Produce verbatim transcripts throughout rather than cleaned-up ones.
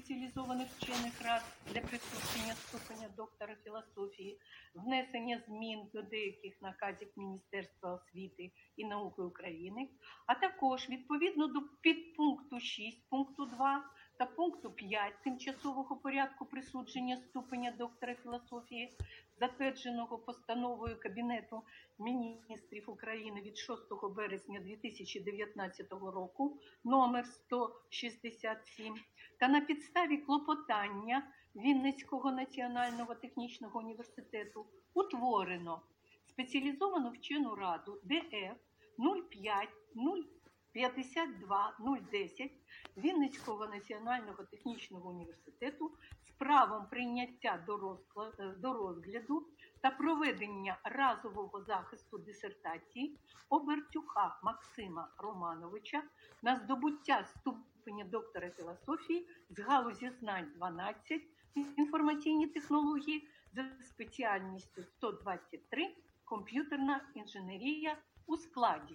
спеціалізованих вчених рад для присудження ступеня доктора філософії, внесення змін до деяких наказів Міністерства освіти і науки України, а також відповідно до підпункту шість пункту два та пункту п'ять тимчасового порядку присудження ступеня доктора філософії, затвердженого постановою Кабінету Міністрів України від шостого березня дві тисячі дев'ятнадцятого року номер сто шістдесят сім, та на підставі клопотання Вінницького національного технічного університету утворено спеціалізовану вчену раду Д Ф нуль п'ять нуль п'ятдесят два нуль десять Вінницького національного технічного університету з правом прийняття до розгляду та проведення разового захисту дисертації Обертюха Максима Романовича на здобуття ступеня доктора філософії з галузі знань дванадцять інформаційні технології за спеціальністю сто двадцять три комп'ютерна інженерія у складі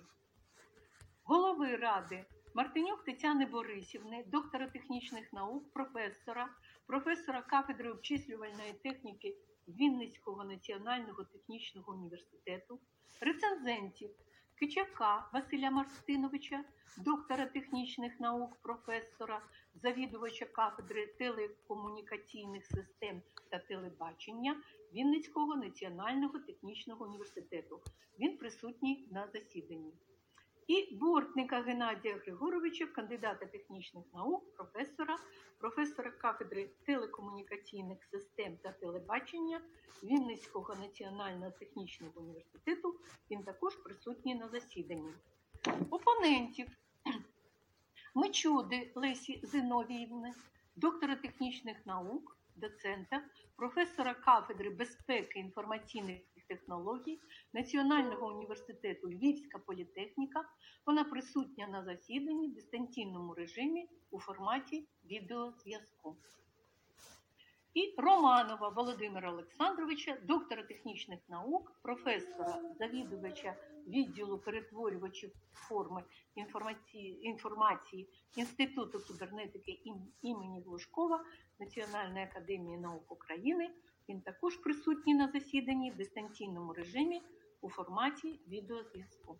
голови ради Мартинюк Тетяни Борисівни, доктора технічних наук, професора, професора кафедри обчислювальної техніки Вінницького національного технічного університету, рецензентів Кичака Василя Мартиновича, доктора технічних наук, професора, завідувача кафедри телекомунікаційних систем та телебачення Вінницького національного технічного університету. Він присутній на засіданні. І Бортника Геннадія Григоровича, кандидата технічних наук, професора, професора кафедри телекомунікаційних систем та телебачення Вінницького національного технічного університету. Він також присутній на засіданні. Опонентів Мичуди Лесі Зиновіївни, доктора технічних наук, доцента, професора кафедри безпеки інформаційних технологій Національного університету Львівська політехніка. Вона присутня на засіданні в дистанційному режимі у форматі відеозв'язку. І Романова Володимира Олександровича, доктора технічних наук, професора, завідувача відділу перетворювачів форми інформації, інформації Інституту кібернетики імені Глушкова Національної академії наук України. Він також присутній на засіданні в дистанційному режимі у форматі відеозв'язку.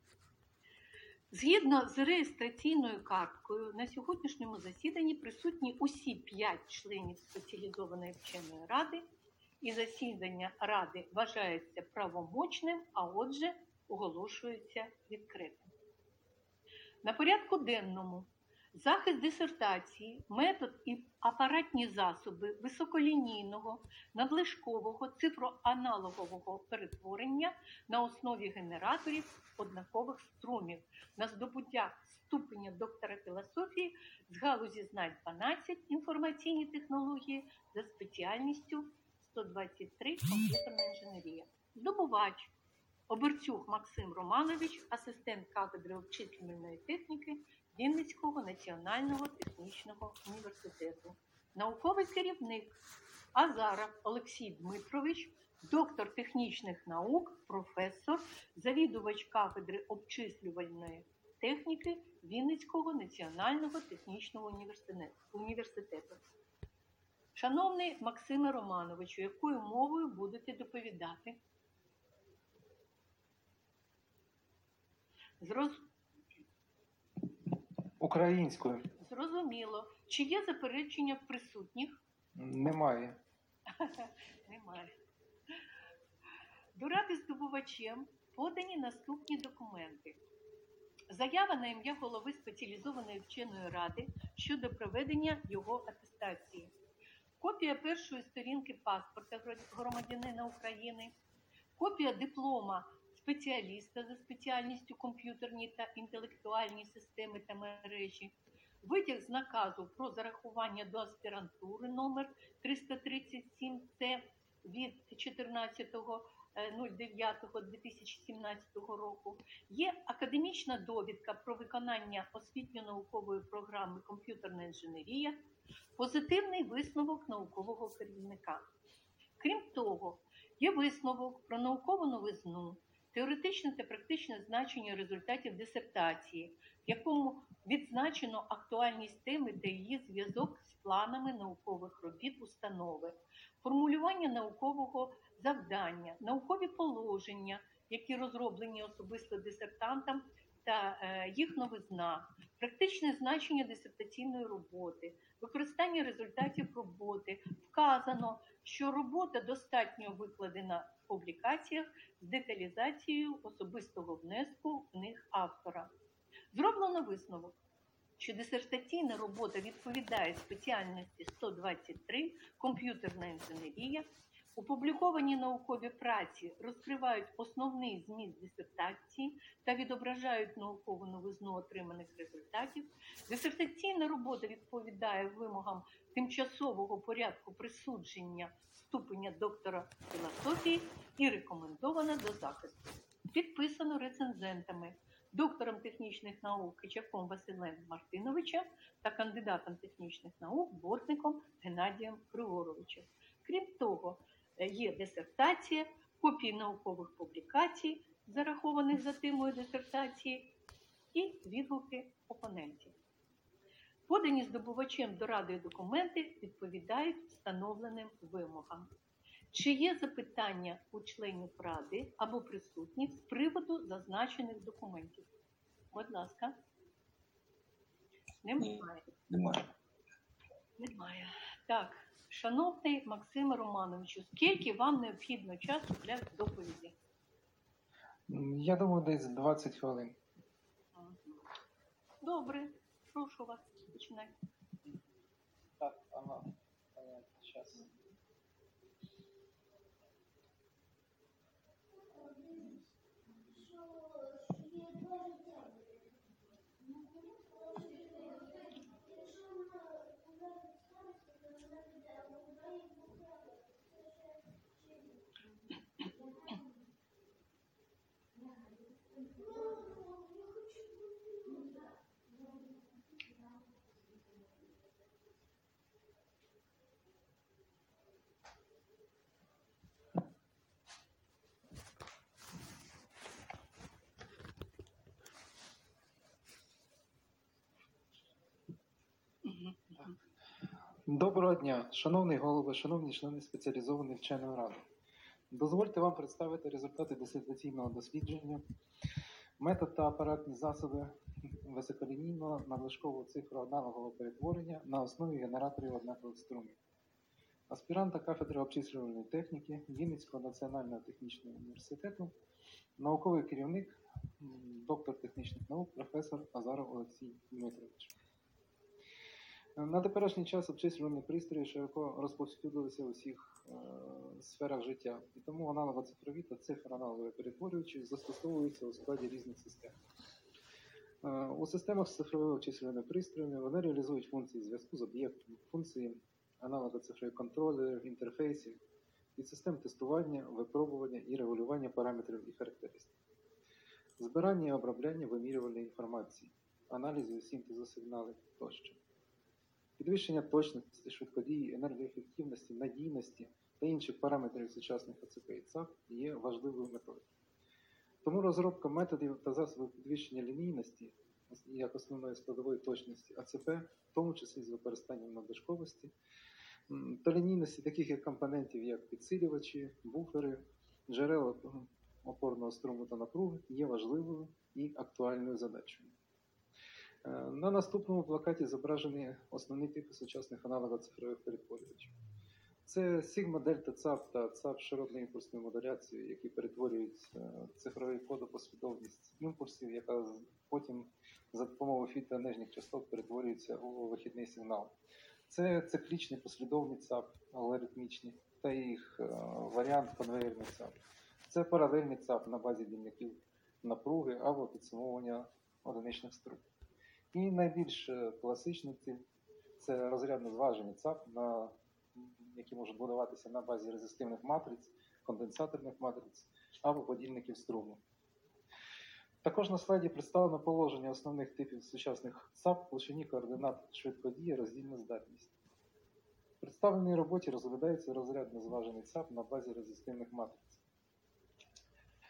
Згідно з реєстраційною карткою, на сьогоднішньому засіданні присутні усі п'ять членів спеціалізованої вченої ради, і засідання ради вважається правомочним, а отже оголошується відкритим. На порядку денному захист дисертації, метод і апаратні засоби високолінійного, надлишкового, цифроаналогового перетворення на основі генераторів однакових струмів на здобуття ступеня доктора філософії з галузі знань дванадцять інформаційні технології за спеціальністю сто двадцять три комп'ютерна інженерія. Здобувач Обертюх Максим Романович, асистент кафедри обчислювальної техніки Вінницького національного технічного університету. Науковий керівник Азаров Олексій Дмитрович, доктор технічних наук, професор, завідувач кафедри обчислювальної техніки Вінницького національного технічного університету. Шановний Максиме Романовичу, якою мовою будете доповідати? Зроз... Українською. Зрозуміло. Чи є заперечення присутніх? Немає. Немає. До ради здобувачем подані наступні документи. Заява на ім'я голови спеціалізованої вченої ради щодо проведення його атестації. Копія першої сторінки паспорта громадянина України. Копія диплома спеціаліста за спеціальністю комп'ютерні та інтелектуальні системи та мережі, витяг з наказу про зарахування до аспірантури номер триста тридцять сім Ц від чотирнадцятого дев'ятого дві тисячі сімнадцятого року, є академічна довідка про виконання освітньо-наукової програми «Комп'ютерна інженерія», позитивний висновок наукового керівника. Крім того, є висновок про наукову новизну, теоретичне та практичне значення результатів дисертації, в якому відзначено актуальність теми та її зв'язок з планами наукових робіт установи, формулювання наукового завдання, наукові положення, які розроблені особисто дисертантом, та е, їх новизна, практичне значення дисертаційної роботи, використання результатів роботи. Вказано, що робота достатньо викладена в публікаціях з деталізацією особистого внеску в них автора. Зроблено висновок, що дисертаційна робота відповідає спеціальності сто двадцять три «Комп'ютерна інженерія». Опубліковані наукові праці розкривають основний зміст дисертації та відображають наукову новизну отриманих результатів. Дисертаційна робота відповідає вимогам тимчасового порядку присудження ступеня доктора філософії і рекомендована до захисту. Підписано рецензентами, доктором технічних наук Кичаком Василем Мартиновичем та кандидатом технічних наук Бортником Геннадієм Григоровичем. Крім того, є дисертація, копії наукових публікацій, зарахованих за темою дисертації, і відгуки опонентів. Подані здобувачем до Ради документи відповідають встановленим вимогам. Чи є запитання у членів Ради або присутніх з приводу зазначених документів? Будь ласка. Немає. Немає. Немає. Так. Шановний Максиме Романовичу, скільки вам необхідно часу для доповіді? Я думаю, десь двадцять хвилин. Добре, прошу вас, починайте. Так, ага, понятно, зараз. Доброго дня, шановний голово, шановні члени спеціалізованої вченої ради. Дозвольте вам представити результати дисертаційного дослідження, метод та апаратні засоби високолінійного надлишкового цифроаналогового перетворення на основі генераторів однакових струмів. Аспіранта кафедри обчислювальної техніки Вінницького національного технічного університету, науковий керівник, доктор технічних наук, професор Азаров Олексій Дмитрович. На теперішній час обчислювальні пристрої широко розповсюдилися у всіх е, сферах життя, і тому аналого-цифрові та цифроаналогові перетворювачі застосовуються у складі різних систем. Е, у системах з цифровими обчислювальними пристроями вони реалізують функції зв'язку з об'єктом, функції аналого-цифрових контролерів, інтерфейсів, від систем тестування, випробування і регулювання параметрів і характеристик, збирання і обробляння вимірювальної інформації, аналізу і синтезу сигналів тощо. Підвищення точності, швидкодії, енергоефективності, надійності та інших параметрів сучасних А Це Пе і ЦАП є важливою метою. Тому розробка методів та засобів підвищення лінійності, як основної складової точності А Це Пе, в тому числі з використанням надлишковості, та лінійності таких як компонентів, як підсилювачі, буфери, джерела опорного струму та напруги, є важливою і актуальною задачею. На наступному плакаті зображені основні типи сучасних аналого-цифрових перетворювачів. Це Sigma Delta ЦАП та ЦАП з широтною імпульсною модуляцією, які перетворюють цифровий кодопослідовність імпульсів, яка потім за допомогою фі та нижніх частот перетворюється у вихідний сигнал. Це циклічний послідовний ЦАП, алгоритмічний, та їх варіант конвейерний ЦАП. Це паралельний ЦАП на базі дільників напруги або підсумовування одиничних струм. І найбільш класичний тип – це розрядно зважені ЦАП, на, які можуть будуватися на базі резистивних матриць, конденсаторних матриць або подільників струму. Також на слайді представлено положення основних типів сучасних ЦАП в площині координат швидкодії, роздільна здатність. В представленій роботі розглядається розрядно зважений ЦАП на базі резистивних матриць.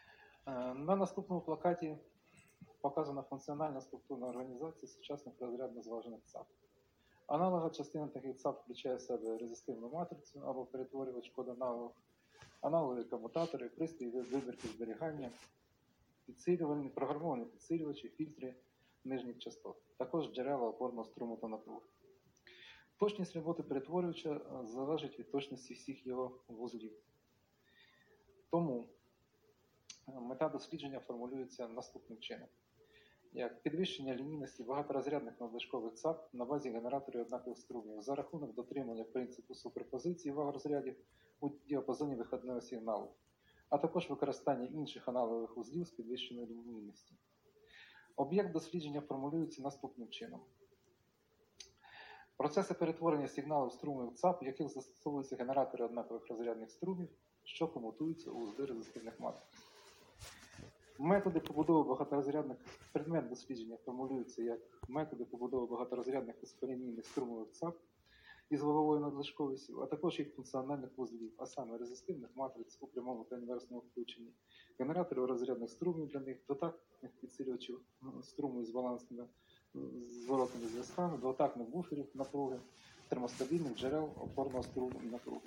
Е, На наступному плакаті показана функціональна структурна організація сучасних розрядно зважених ЦАП. Аналога частина таких ЦАП включає в себе резистивну матрицю або перетворювач код аналог, аналоги комутатори, пристрої вибірки зберігання, підсилювальні, програмовані підсилювачі, фільтри нижніх частот, також джерела опорного струму та напруги. Точність роботи перетворювача залежить від точності всіх його вузлів. Тому мета дослідження формулюється наступним чином. Як підвищення лінійності багаторозрядних надлишкових ЦАП на базі генераторів однакових струмів за рахунок дотримання принципу суперпозиції ваг розрядів у діапазоні виходного сигналу, а також використання інших аналогових вузлів з підвищеною лінійністю. Об'єкт дослідження формулюється наступним чином. Процеси перетворення сигналів струмів ЦАП, в яких застосовуються генератори однакових розрядних струмів, що комутуються у вузли резистивних матриць. Методи побудови багаторозрядних предмет дослідження формулюються як методи побудови багаторозрядних високолінійних струмових ЦАП із ваговою надлишковістю, а також їх функціональних вузлів, а саме резистивних матриць у прямому та інверсному включенні, генераторів розрядних струмів для них, двотактних підсилювачів струму із балансними зворотними зв'язками, двотактних буферів напруги, термостабільних джерел опорного струму і напруги.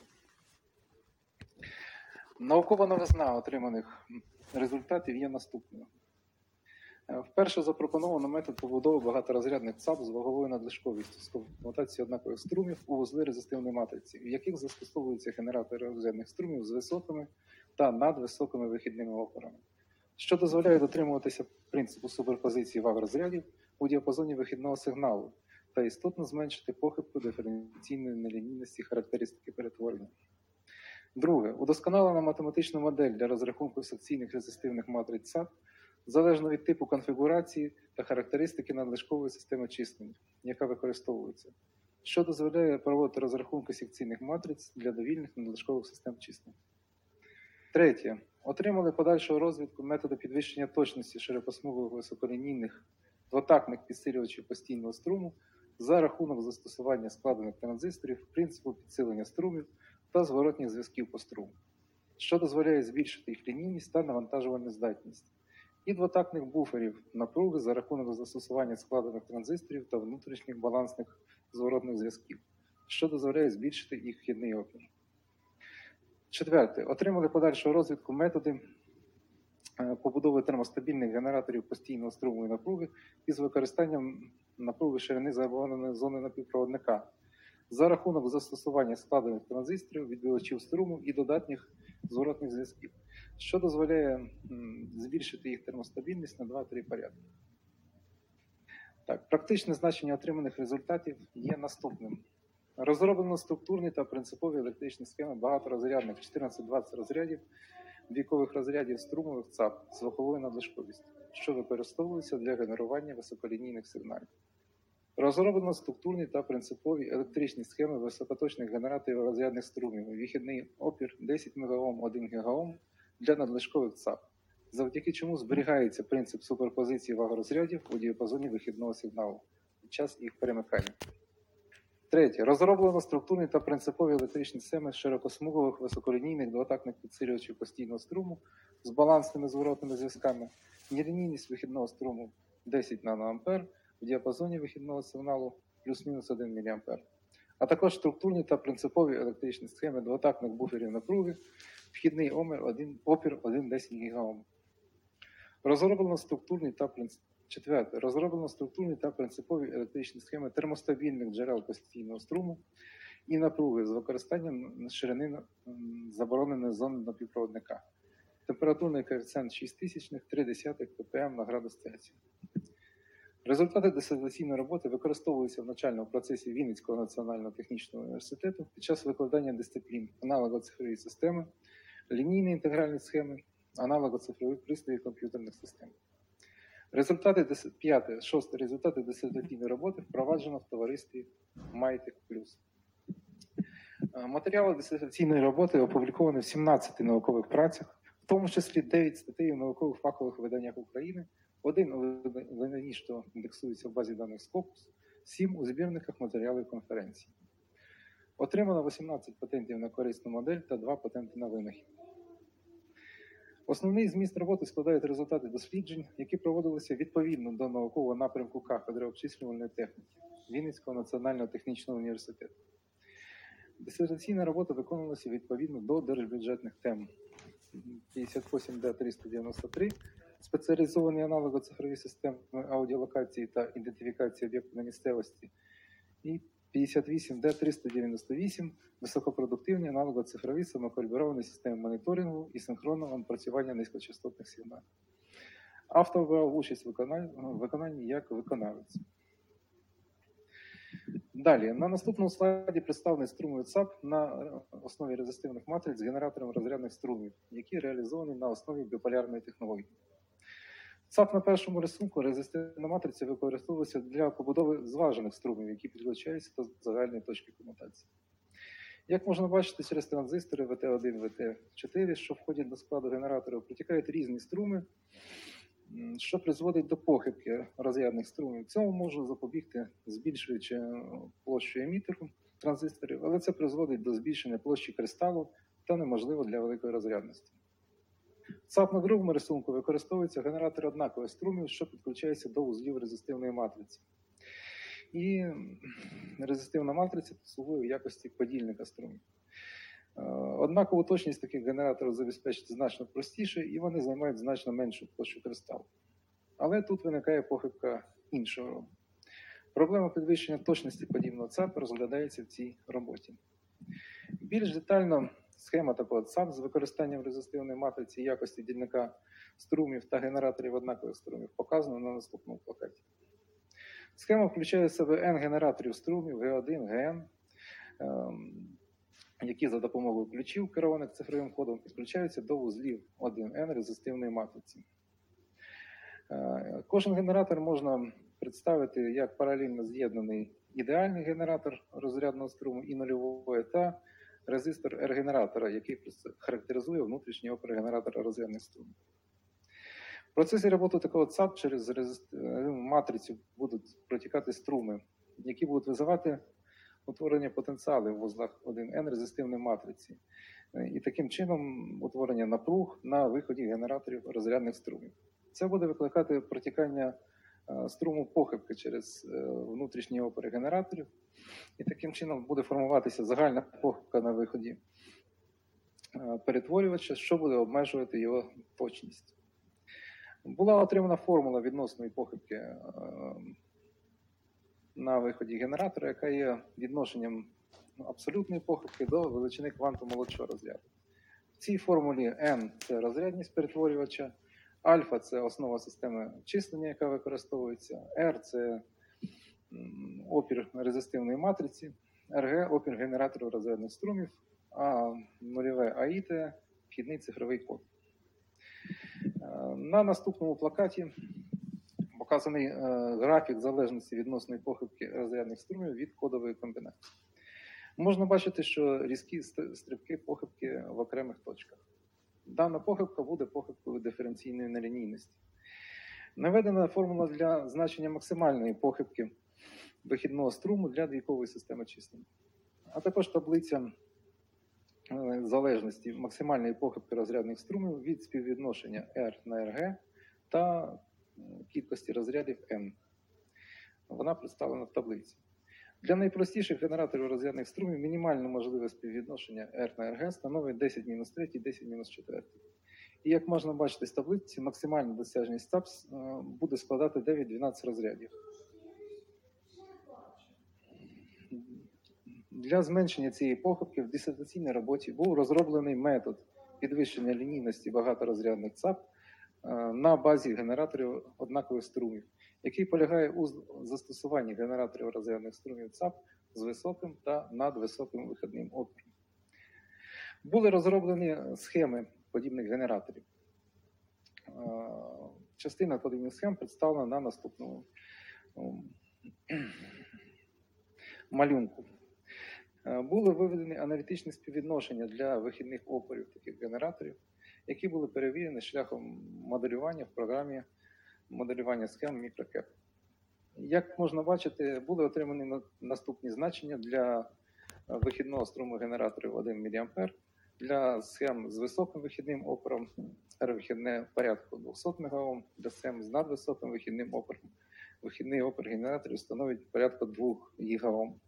Наукова новизна отриманих результатів є наступною. Вперше запропоновано метод побудови багаторозрядних ЦАП з ваговою надлишковістю з комутацією однакових струмів у вузли резистивної матриці, в яких застосовуються генератори розрядних струмів з високими та надвисокими вихідними опорами, що дозволяє дотримуватися принципу суперпозиції ваг розрядів у діапазоні вихідного сигналу та істотно зменшити похибку диференційної нелінійності характеристики перетворення. Друге. Удосконалена математична модель для розрахунку секційних резистивних матриць ЦАП залежно від типу конфігурації та характеристики надлишкової системи числення, яка використовується, що дозволяє проводити розрахунки секційних матриць для довільних надлишкових систем числення. Третє. Отримали подальшого розвитку методу підвищення точності широкосмугових високолінійних двотактних підсилювачів постійного струму за рахунок застосування складених транзисторів, принципу підсилення струмів та зворотніх зв'язків по струму, що дозволяє збільшити їх лінійність та навантажувальну здатність, і двотактних буферів напруги за рахунок застосування складених транзисторів та внутрішніх балансних зворотних зв'язків, що дозволяє збільшити їх вхідний опір. Четверте. Отримали подальшого розвитку методи побудови термостабільних генераторів постійного струму і напруги із використанням напруги ширини забороненої зони напівпроводника за рахунок застосування складених транзисторів, відбивачів струму і додатніх зворотних зв'язків, що дозволяє збільшити їх термостабільність на два-три порядки. Так, практичне значення отриманих результатів є наступним. Розроблено структурні та принципові електричні схеми багаторозрядних чотирнадцять-двадцять розрядів, вікових розрядів струмових ЦАП з ваговою надлишковістю, що використовуються для генерування високолінійних сигналів. Розроблено структурні та принципові електричні схеми високоточних генераторів розрядних струмів, вихідний опір десять мегаом, один гігаом для надлишкових ЦАП, завдяки чому зберігається принцип суперпозиції ваг розрядів у діапазоні вихідного сигналу під час їх перемикання. Третє. Розроблено структурні та принципові електричні схеми широкосмугових високолінійних двотактних підсилювачів постійного струму з балансними зворотними зв'язками, нелінійність вихідного струму десять наноампер в діапазоні вихідного сигналу плюс-мінус один міліампер, а також структурні та принципові електричні схеми двотактних буферів напруги, вхідний опір один цілих десять гігаом. Розроблено структурні та принципові Четверте. Розроблено структурні та принципові електричні схеми термостабільних джерел постійного струму і напруги з використанням ширини забороненої зони напівпроводника. Температурний коефіцієнт шість тисячних, три десятих ppm на градус Цельсія. Результати дисертаційної роботи використовуються в навчальному процесі Вінницького національного технічного університету під час викладання дисциплін аналого-цифрові системи, лінійні інтегральні схеми, аналого-цифрових пристроїв комп'ютерних систем. Результати п'яте, шосте. Результати дисертаційної роботи впроваджено в товаристві Майтек Плюс. Матеріали дисертаційної роботи опубліковані в сімнадцяти наукових працях, в тому числі дев'ять статей у наукових фахових виданнях України, один у виданні, що індексується в базі даних Scopus, сім у збірниках матеріалів конференції. Отримано вісімнадцять патентів на корисну модель та два патенти на винахід. Основний зміст роботи складають результати досліджень, які проводилися відповідно до наукового напрямку кафедри обчислювальної техніки Вінницького національного технічного університету. Дисертаційна робота виконувалася відповідно до держбюджетних тем п'ятдесят вісім Д триста дев'яносто три, спеціалізовані аналого-цифрові системи аудіолокації та ідентифікації об'єктів на місцевості, і п'ятдесят вісім Д триста дев'яносто вісім, високопродуктивні аналого-цифрові самокалібровані системи моніторингу і синхронного напрацювання низькочастотних сигналів. Автор брав участь в виконанні як виконавець. Далі, на наступному слайді представлений струмовий ЦАП на основі резистивних матриць з генератором розрядних струмів, які реалізовані на основі біполярної технології. ЦАП на першому рисунку резистивна матриця використовується для побудови зважених струмів, які підключаються до загальної точки комутації. Як можна бачити, через транзистори В Т один, В Т чотири, що входять до складу генератора, протікають різні струми, що призводить до похибки розрядних струмів. Цьому можна запобігти, збільшуючи площу емітеру транзисторів, але це призводить до збільшення площі кристалу та неможливо для великої розрядності. ЦАП на другому рисунку використовується генератор однакових струмів, що підключається до вузлів резистивної матриці. І резистивна матриця слугує в якості подільника струмів. Однакову точність таких генераторів забезпечити значно простіше, і вони займають значно меншу площу кристалу. Але тут виникає похибка іншого роду. Проблема підвищення точності подібного ЦАП розглядається в цій роботі. Більш детально схема такого ЦАП з використанням резистивної матриці якості дільника струмів та генераторів однакових струмів показана на наступному плакаті. Схема включає в себе N генераторів струмів Г один, Г Н, які за допомогою ключів, керованих цифровим кодом, підключаються до вузлів один Н резистивної матриці. Кожен генератор можна представити як паралельно з'єднаний ідеальний генератор розрядного струму і нульової та резистор R-генератора, який характеризує внутрішній опір генератора розрядних струмів. В процесі роботи такого ЦАП через матрицю будуть протікати струми, які будуть визивати утворення потенціалів в вузлах один Н резистивної матриці. І таким чином утворення напруг на виході генераторів розрядних струмів. Це буде викликати протікання струму похибки через внутрішні опори генераторів. І таким чином буде формуватися загальна похибка на виході перетворювача, що буде обмежувати його точність. Була отримана формула відносної похибки на виході генератора, яка є відношенням абсолютної похибки до величини кванту молодшого розряду. В цій формулі N – це розрядність перетворювача, альфа – це основа системи числення, яка використовується, R – це опір резистивної матриці, Rg – опір генератору розрядних струмів, а нульове АІТ – вхідний цифровий код. На наступному плакаті показаний е, графік залежності відносної похибки розрядних струмів від кодової комбінації. Можна бачити, що різкі стрибки похибки в окремих точках. Дана похибка буде похибкою диференційної нелінійності. Наведена формула для значення максимальної похибки вихідного струму для двійкової системи числення. А також таблиця е, залежності максимальної похибки розрядних струмів від співвідношення R на Rg та кількості розрядів N. Вона представлена в таблиці. Для найпростіших генераторів розрядних струмів мінімальне можливе співвідношення R на Rg становить десять мінус три, десять мінус чотири. І як можна бачити з таблиці, максимальна досяжність ЦАП буде складати дев'ять-дванадцять розрядів. Для зменшення цієї похибки в дисертаційній роботі був розроблений метод підвищення лінійності багаторозрядних ЦАП на базі генераторів однакових струмів, який полягає у застосуванні генераторів розрядних струмів ЦАП з високим та надвисоким вихідним опором. Були розроблені схеми подібних генераторів. Частина подібних схем представлена на наступному малюнку. Були виведені аналітичні співвідношення для вихідних опорів таких генераторів, які були перевірені шляхом моделювання в програмі моделювання схем MicroCAP. Як можна бачити, були отримані наступні значення для вихідного струму генераторів один міліампер Для схем з високим вихідним опором вихідне порядку двісті мегаом, для схем з надвисоким вихідним опором вихідний опір генераторів становить порядку двох гігаом.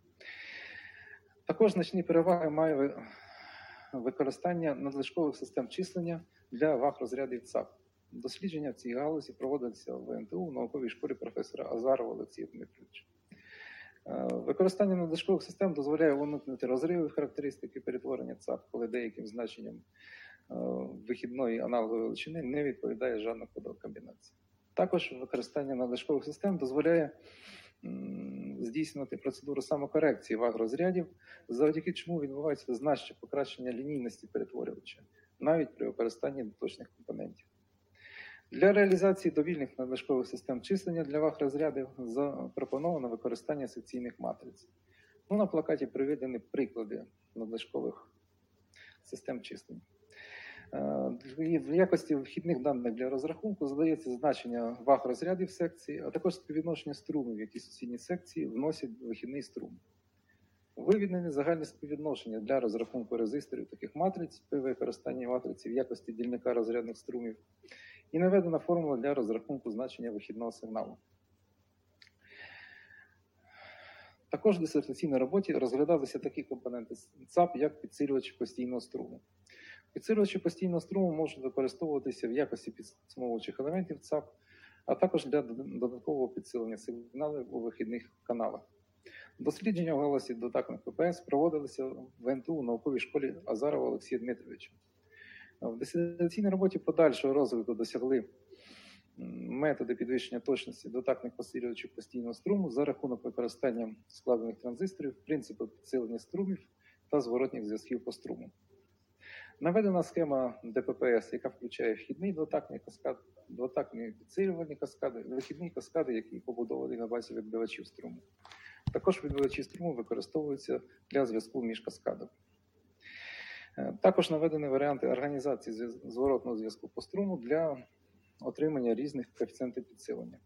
Також значні переваги має ви- використання надлишкових систем числення для ваг розрядів ЦАП. Дослідження в цій галузі проводилися в ен те у в науковій школі професора Азарова Олексія Дмитровича. Е, Використання надлишкових систем дозволяє уникнути розривів характеристики перетворення ЦАП, коли деяким значенням е, вихідної аналогової величини не відповідає жодна кодова комбінація. Також використання надлишкових систем дозволяє м, здійснювати процедуру самокорекції ваг розрядів, завдяки чому відбувається значне покращення лінійності перетворювача, навіть при використанні неточних компонентів. Для реалізації довільних надлишкових систем числення для ваг розрядів запропоновано використання секційних матриць. Ну, на плакаті приведені приклади надлишкових систем числення. Е, В якості вхідних даних для розрахунку задається значення ваг розрядів секції, а також співвідношення струмів, які сусідні секції вносять в вихідний струм. Виведені загальні співвідношення для розрахунку резисторів таких матриць при використанні матриці в якості дільника розрядних струмів і наведена формула для розрахунку значення вихідного сигналу. Також в дисертаційній роботі розглядалися такі компоненти ЦАП, як підсилювачі постійного струму. Підсилювачі постійного струму можуть використовуватися в якості підсумовуючих елементів ЦАП, а також для додаткового підсилення сигналів у вихідних каналах. Дослідження в галузі додатних пе пе ес проводилися в ен те у в науковій школі Азарова Олексія Дмитровича. В дисертаційній роботі подальшого розвитку досягли методи підвищення точності додатних посилювачів постійного струму за рахунок використання складених транзисторів, принципу підсилення струмів та зворотних зв'язків по струму. Наведена схема де пе пе ес, яка включає вхідний двотактний каскад, двотактні підсилювальні каскади, вихідні каскади, які побудовані на базі відбивачів струму. Також відбивачі струму використовуються для зв'язку між каскадами. Також наведені варіанти організації зв'яз- зворотного зв'язку по струму для отримання різних коефіцієнтів підсилення.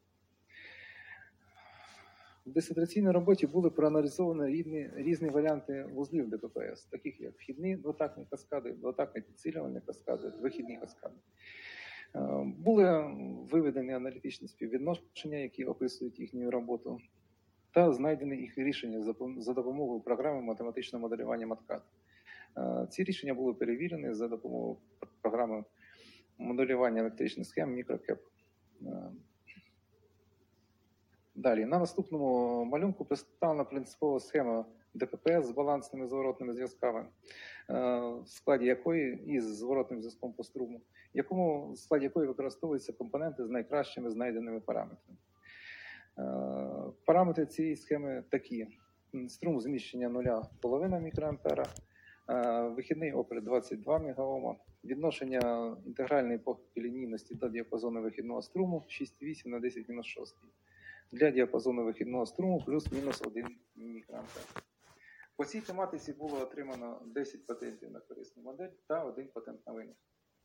В дисертаційній роботі були проаналізовані різні, різні варіанти вузлів де пе пе ес, таких як вхідні двотактні каскади, двотактні підсилювальні каскади, вихідні каскади. Е, Були виведені аналітичні співвідношення, які описують їхню роботу, та знайдені їх рішення за пом- за допомогою програми математичного моделювання МАТКАД. Е, Ці рішення були перевірені за допомогою програми моделювання електричних схем мікрокеп. Е, Далі, на наступному малюнку представлена принципова схема де пе пе ес з балансними зворотними зв'язками, е, в складі якої із зворотним зв'язком по струму, якому, в складі якої використовуються компоненти з найкращими знайденими параметрами. Е, Параметри цієї схеми такі: струм зміщення нуля половина мікроампера, е, вихідний опір двадцять два мегаома, відношення інтегральної похибки лінійності до діапазону вихідного струму шість цілих вісім на десять мінус шість. Для діапазону вихідного струму плюс-мінус один мікроампер. По цій тематиці було отримано десять патентів на корисну модель та один патент на винахід.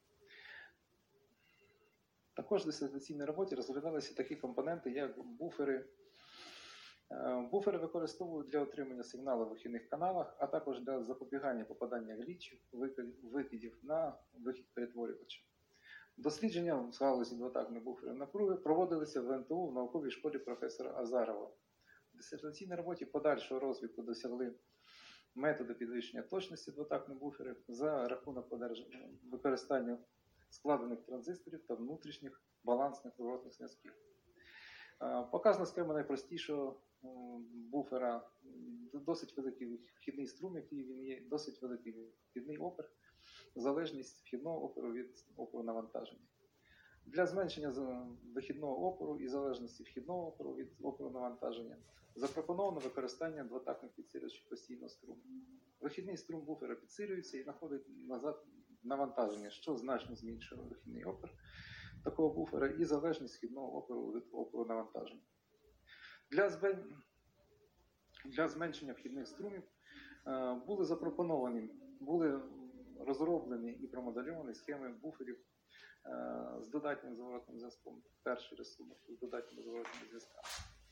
Також в дисертаційній роботі розглядалися такі компоненти, як буфери. Е, Буфери використовують для отримання сигналу в вихідних каналах, а також для запобігання попадання глічів, викидів на вихід перетворювача. Дослідження з галузі двотактних буферів напруги проводилися в ен те у в науковій школі професора Азарова. В дисертаційній роботі подальшого розвитку досягли методи підвищення точності двотактних буферів за рахунок подерж- використання складених транзисторів та внутрішніх балансних зворотних зв'язків. Е, Показана схема найпростішого м, буфера. Досить великий вхідний струм, який він є, досить великий вхідний опір, залежність вхідного опору від опору навантаження. Для зменшення з- вихідного опору і залежності вхідного опору від опору навантаження запропоновано використання двотактних підсилювачів постійного струму. Вихідний струм буфера підсилюється і знаходить назад навантаження, що значно зменшує вихідний опір такого буфера і залежність вхідного опору від опору навантаження. Для, збен... Для зменшення вхідних струмів е, були запропоновані, були розроблені і промодельовані схеми буферів е, з додатнім зворотним зв'язком. Перший рисунок з додатніми зворотними зв'язками.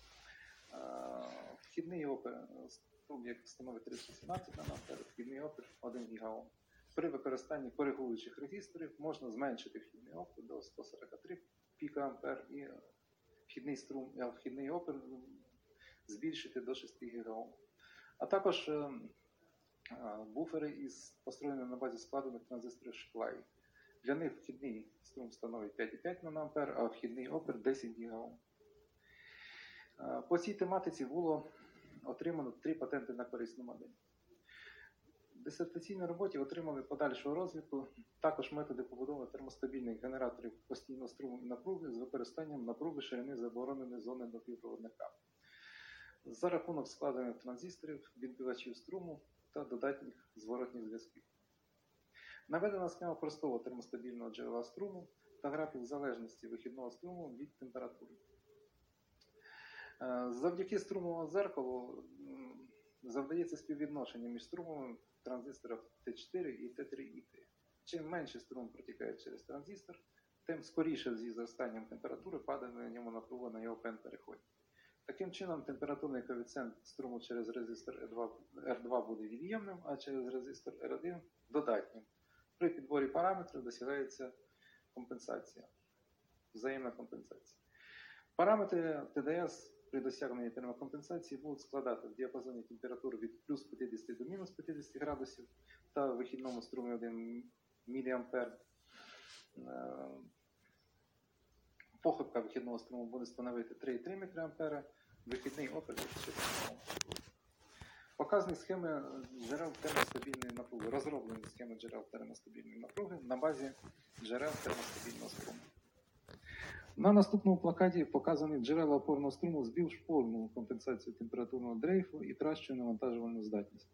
Е, Вхідний опір, струм, як становить триста сімнадцять наноампер, вхідний опір один гігаом. При використанні коригуючих резисторів можна зменшити вхідний опір до сто сорок три пікоампер і вхідний струм, а вхідний опір збільшити до шести гігаом. А також е, е, буфери із построєними на базі складених транзисторів Шклай. Для них вхідний струм становить п'ять цілих п'ять десятих наноампер, а вхідний опір десять гігаом. Е, по цій тематиці було отримано три патенти на корисну модель. В дисертаційній роботі отримали подальшого розвитку також методи побудови термостабільних генераторів постійного струму і напруги з використанням напруги ширини забороненої зони напівпроводника за рахунок складених транзисторів, відбивачів струму та додатніх зворотніх зв'язків. Наведена схема простого термостабільного джерела струму та графік залежності вихідного струму від температури. Завдяки струмовому дзеркалу завдається співвідношення між струмами в транзисторах Т чотири і Т три І Т. Чим менше струм протікає через транзистор, тим скоріше зі зростанням температури падає на ньому напруга на його пен-переході. Таким чином, температурний коефіцієнт струму через резистор Р два буде від'ємним, а через резистор Р один додатнім. При підборі параметрів досягається компенсація, взаємна компенсація. Параметри Т Д С при досягненні термокомпенсації будуть складати в діапазоні температури від плюс п'ятдесят до мінус п'ятдесят градусів та в вихідному струмі один міліампер. Похибка вихідного струму буде становити три цілих три мікроампера, вихідний опір шість Ом. Показані схеми джерел термостабільної напруги, розроблені схеми джерел термостабільної напруги на базі джерел термостабільного струму. На наступному плакаті показані джерела опорного струму з більш повною компенсацією температурного дрейфу і кращою навантажувальною здатністю.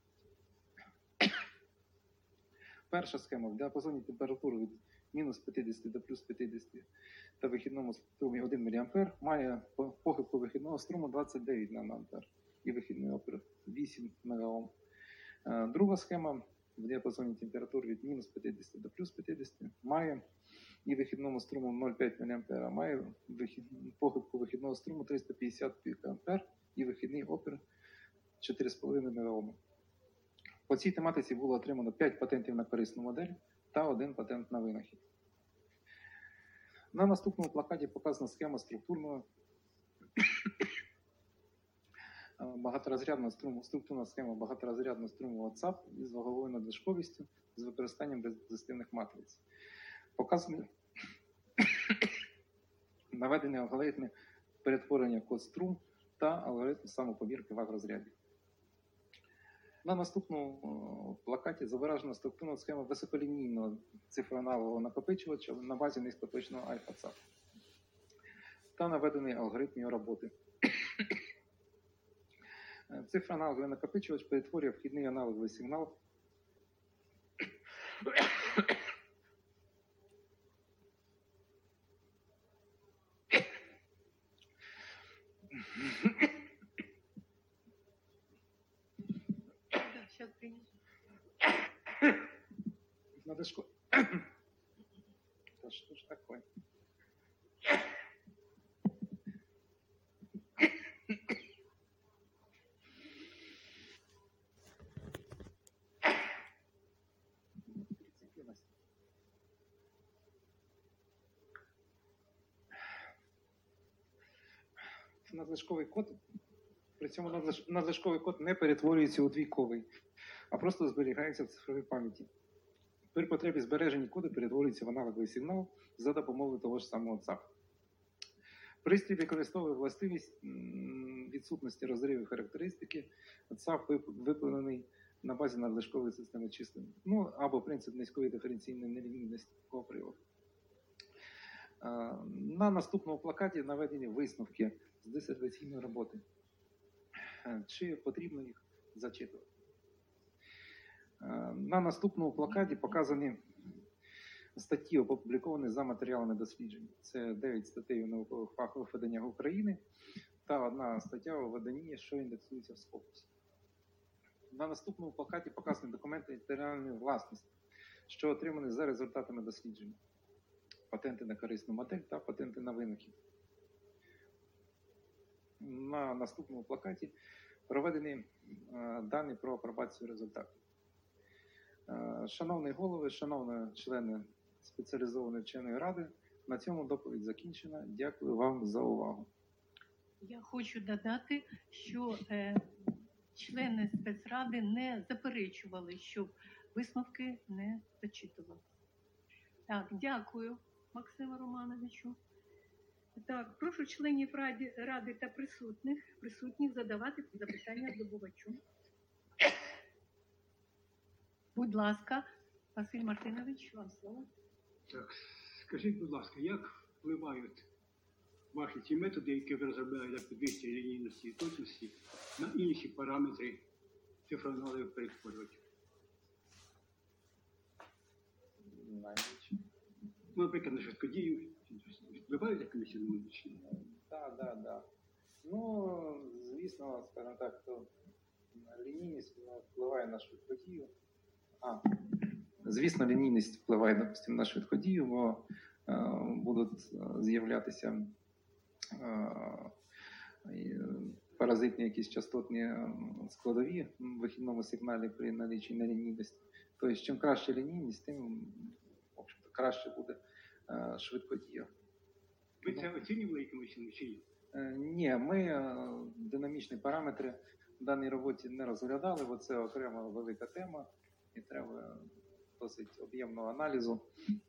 Перша схема в діапазоні температури від мінус п'ятдесят до плюс п'ятдесят та вихідному струмі один міліампер має похибку вихідного струму двадцять дев'ять наноампер і вихідний опір вісім мегаом. Друга схема в діапазоні температури від мінус п'ятдесят до плюс п'ятдесят має і вихідному струму нуль цілих п'ять міліампера має вихід, похибку вихідного струму триста п'ятдесят пікоампер і вихідний опір чотири цілих п'ять мегаома. По цій тематиці було отримано п'ять патентів на корисну модель та один патент на винахід. На наступному плакаті показана схема структурного багаторозрядного струму, структурна схема багаторозрядного струмового ЦАП із ваговою надлишковістю з використанням резистивних матриць. Показані наведені алгоритми перетворення код струм та алгоритм самоповірки ваг розрядів. На наступному плакаті зображена структурна схема високолінійного цифроаналогового накопичувача на базі низькоточного альфа-ЦАП та наведений алгоритм його роботи. Цифроаналоговий накопичувач перетворює вхідний аналоговий сигнал Сейчас принесу. Надо шко... Да что ж такое? Прицепилась. Надлишковий код, при цьому надлиш- надлишковий код не перетворюється у двійковий, а просто зберігається в цифровій пам'яті. При потребі збереження коду перетворюється в аналоговий сигнал за допомогою того ж самого ЦАП. Пристрій використовує властивість м, відсутності розривів характеристики. ЦАП вип- виповнений на базі надлишкової системи числення. Ну, або принцип низької диференційної нелінійності такого приводу. Е, На наступному плакаті наведені висновки з дисертаційної роботи. Е, Чи потрібно їх зачитувати? Е, На наступному плакаті показані статті, опубліковані за матеріалами досліджень. Це дев'ять статей у наукових фахових виданнях України та одна стаття у виданні, що індексується в Scopus. На наступному плакаті показані документи інтелектуальної власності, що отримані за результатами досліджень. Патенти на корисну модель та патенти на винахід. На наступному плакаті проведені е, дані про апробацію результатів. Е, Е, Шановний голови, шановні члени спеціалізованої вченої ради, на цьому доповідь закінчена. Дякую вам за увагу. Я хочу додати, що е, члени спецради не заперечували, щоб висновки не зачитували. Так, дякую, Максиму Романовичу. Так, прошу членів ради, ради та присутніх, присутніх задавати запитання здобувачу. Будь ласка, Василь Мартинович, вам слово. Так, скажіть, будь ласка, як впливають ваші ці методи, які ви розробляли для підвищення лінійності і точності, на інші параметри цифроаналізу перетворювачів? Навіть. Ну, наприклад, на швидкодію впливають якимось чином? Так, так, так. Ну, звісно, скажімо так, то лінійність вона впливає на швидкодію. А, звісно, лінійність впливає, допустимо, на швидкодію, бо е, будуть з'являтися е, паразитні якісь частотні складові в вихідному сигналі при налічі нелінійності. Тобто, чим краще лінійність, тим, в общем-то, краще буде е, швидкодія. Ви це оцінювали якимось чином чи ні? Е, Ні, ми е, динамічні параметри в даній роботі не розглядали, бо це окрема велика тема і треба досить об'ємного аналізу.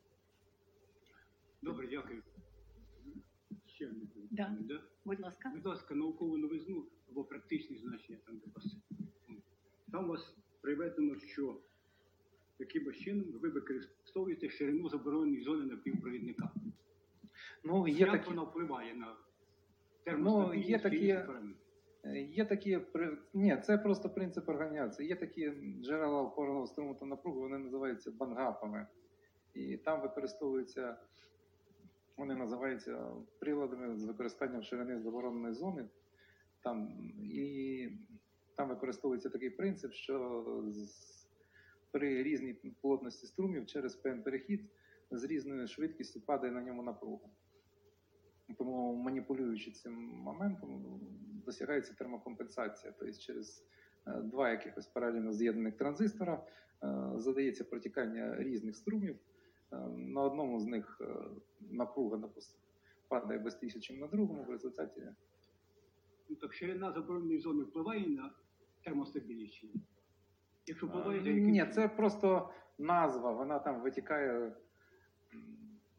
Добре, дякую. Ще одне Да. питання, да? Будь ласка. Будь ласка, наукову новизну або практичні значення там де вас. Там у вас приведено, що якимось чином ви використовуєте ширину забороненої зони напівпровідника. Ну, є Як такі, вона впливає на Ну, термостабільність є і такі- інші параметри? є такі, при- ні, це просто принцип організації. Є такі джерела опорного струму та напруги, вони називаються бангапами. І там використовуються, вони називаються приладами з використанням ширини забороненої зони. Там, і там використовується такий принцип, що з- при різній плотності струмів через певний перехід з різною швидкістю падає на ньому напруга. Тому, маніпулюючи цим моментом, досягається термокомпенсація. Тобто через е, два якихось паралельно з'єднаних транзистора е, задається протікання різних струмів. Е, На одному з них е, напруга, допустимо, падає швидше, ніж на другому. В результаті Ну, так ширина забороненої зони впливає на термостабільність чи ні? Якщо Е, впливає, то яким ні, чином? це просто назва, вона там витікає. м,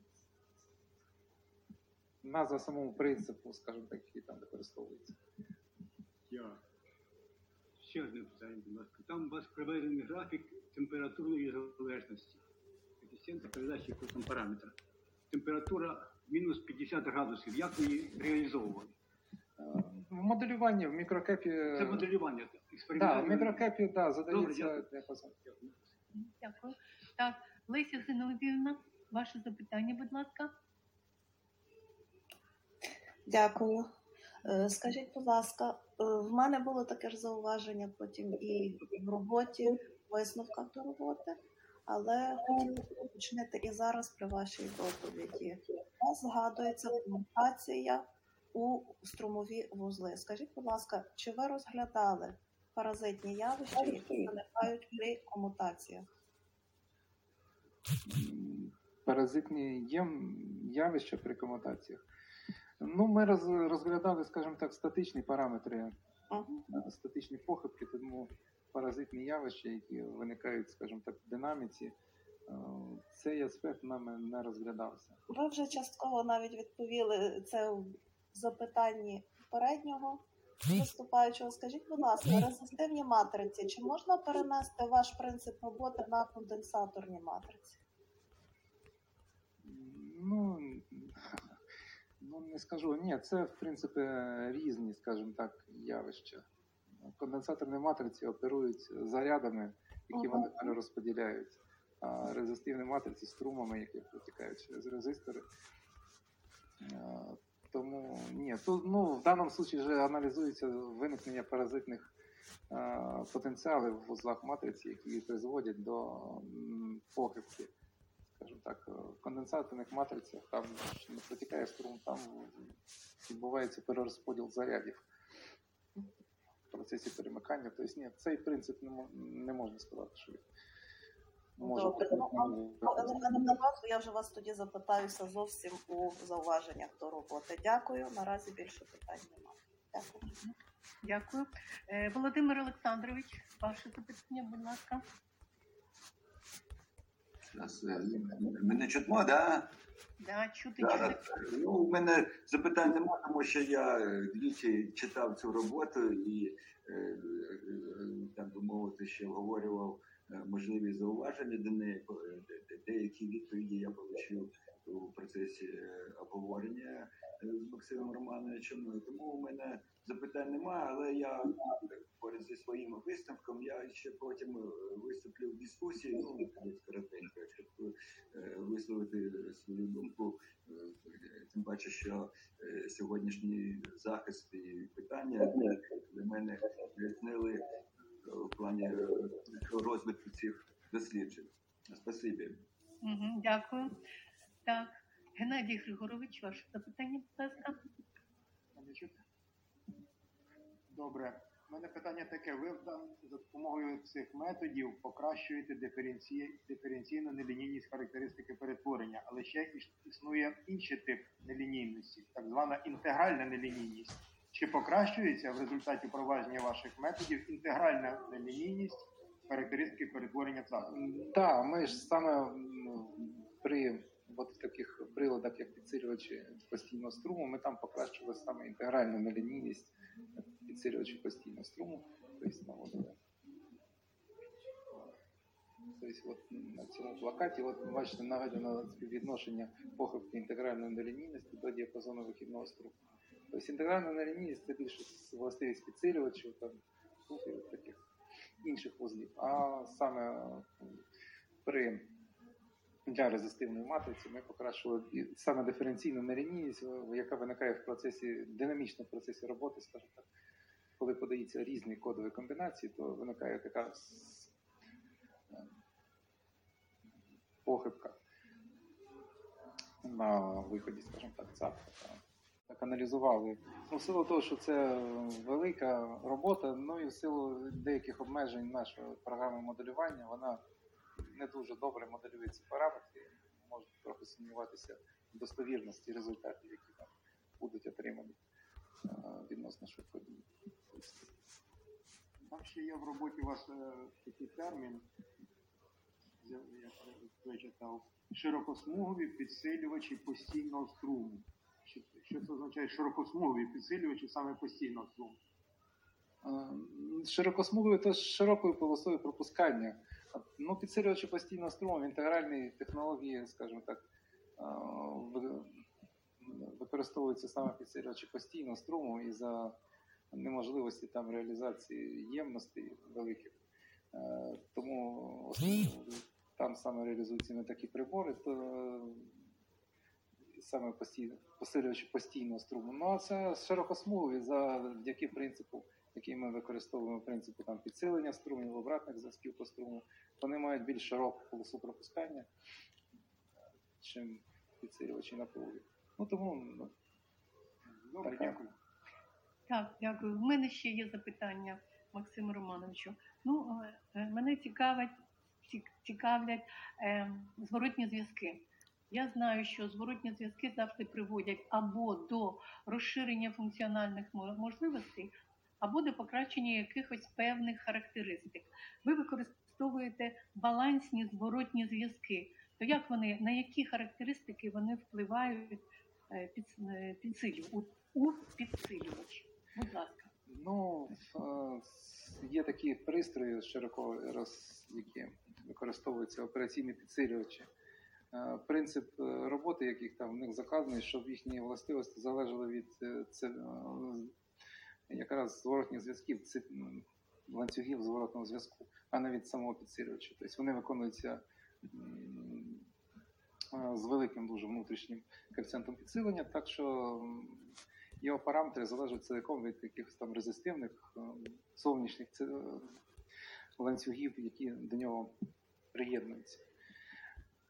Назва самому принципу, скажімо так, який там використовується. Я. Ще одне питання, будь ласка. Там у вас приведений графік температурної залежності. Коефіцієнта передачі якогось там параметра. Температура мінус п'ятдесят градусів. Як ви її реалізовували? Е, В моделюванні в мікрокепі. Це моделювання. Да, в Експериментальне. мікрокепі, да, Добре, задається дякую. діапазон. Дякую. Так, Леся Зиновіївна, ваше запитання, будь ласка. Дякую. Е, Скажіть, будь ласка, е, в мене було таке ж зауваження потім і в роботі, в висновках до роботи, але хотіла б уточнити і зараз при вашій доповіді. У вас згадується комутація у струмові вузли. Скажіть, будь ласка, чи ви розглядали паразитні явища, які виникають при комутаціях? М, Паразитні є явища при комутаціях. Ну, ми роз, розглядали, скажімо так, статичні параметри, Угу. е, статичні похибки, тому паразитні явища, які виникають, скажімо так, в динаміці, е, цей аспект нами не розглядався. Ви вже частково навіть відповіли це в запитанні попереднього виступаючого. Скажіть, будь ласка, резистивні матриці, чи можна перенести ваш принцип роботи на конденсаторні матриці? Ну, ну не скажу. Ні, це, в принципі, різні, скажімо так, явища. Конденсаторні матриці оперують зарядами, які Ага. вони перерозподіляють. А резистивні матриці струмами, які протікають через резистори. Е, Тому ні, тут, ну, в даному випадку вже аналізується виникнення паразитних е, потенціалів в вузлах матриці, які призводять до м, похибки. Скажімо так, в конденсаторних матрицях там не протікає струм, там відбувається перерозподіл зарядів в процесі перемикання. Тобто ні, цей принцип не, мо- не можна сказати, що він може Добре. Ну, а бути. але в мене до вас, я вже вас тоді запитаюся зовсім у зауваженнях до роботи. Дякую. Наразі більше питань немає. Дякую. Дякую. Е, Володимир Олександрович, ваше запитання, будь ласка. Зараз, е, мене чутно, да? Да, чути, Зараз. чути. Ну, у мене запитань немає, тому що я е, двічі читав цю роботу і, е, е, так би мовити, ще обговорював е, можливі зауваження до неї. Е, де- де- Деякі відповіді я отримав у процесі е, обговорення е, з Максимом Романовичем. Тому у мене запитань немає, але я поряд зі своїм висновком я ще потім е, виступлю в дискусії, ну, навіть коротенько, щоб е, висловити свою думку. Е, Тим паче, що е, сьогоднішній захист і питання для мене пояснили е, в плані е, розвитку цих досліджень. Спасибі. Угу, дякую. Так, Геннадій Григорович, ваше запитання, будь ласка. Мене чути? Добре. У мене питання таке. Ви да, за допомогою цих методів покращуєте диференці... диференційну нелінійність характеристики перетворення, але ще іс- існує інший тип нелінійності, так звана інтегральна нелінійність. Чи покращується в результаті впровадження ваших методів інтегральна нелінійність характеристики перетворення цапу? Так, ми ж саме м, при от таких приладах, як підсилювачі постійного струму, ми там покращили саме інтегральну нелінійність підсилювачі постійного струму, тобто наводили. Тобто от на цьому плакаті, от бачите, наведено співвідношення похибки інтегральної нелінійності до діапазону вихідного струму. Тобто інтегральна нелінійність – це більше властивість підсилювачів, там, і от таких інших вузлів. А саме при для резистивної матриці ми покращували і саме диференційну нелінійність, яка виникає в процесі, динамічно в процесі роботи, скажімо так. Коли подаються різні кодові комбінації, то виникає така с- похибка на виході, скажімо так, цапка. Так аналізували. Ну, в силу того, що це велика робота, ну і в силу деяких обмежень нашої програми моделювання, вона не дуже добре моделює ці параметри, можна трохи сумніватися в достовірності результатів, які там будуть отримані е, відносно швидкодії. Там ще є в роботі у вас е, такий термін, я я вичитав, широкосмугові підсилювачі постійного струму. Що, що це означає широкосмугові підсилювачі саме постійного струму? Е, Широкосмугові – це з широкою полосою пропускання. Ну, підсилювачі постійного струму в інтегральній технології, скажімо так, е, ви- використовуються саме підсилювачі постійного струму і за неможливості там реалізації ємностей великих. Е, Тому основно там саме реалізуються не такі прибори, то саме постійно, посилювачі постійного струму. Ну, а це широкосмугові завдяки принципу, який ми використовуємо, принципу там підсилення струмів, обратних зв'язків по струму. Вони мають більш широку полосу пропускання, чим підсилювачі напруги. Ну, тому, ну, Добре, так, дякую. Так, дякую. У мене ще є запитання Максиму Романовичу. Ну, е, мене цікавить, ці- цікавлять е, зворотні зв'язки. Я знаю, що зворотні зв'язки завжди приводять або до розширення функціональних мо- можливостей, або до покращення якихось певних характеристик. Ви використовуєте балансні зворотні зв'язки. То як вони, на які характеристики вони впливають е, під, е, підсилю, у, у підсилювач? Будь ласка. Ну, е, є такі пристрої широко роз, які використовуються операційні підсилювачі. Е, Принцип е, роботи, яких там в них заказаний, щоб їхні властивості залежали від е, це, е, якраз зворотних зв'язків, це, м, ланцюгів зворотного зв'язку, а не від самого підсилювача. Тобто вони виконуються м, е, з великим дуже внутрішнім коефіцієнтом підсилення, так що м, його параметри залежать цілком від якихось там резистивних е, зовнішніх ці- е, ланцюгів, які до нього приєднуються.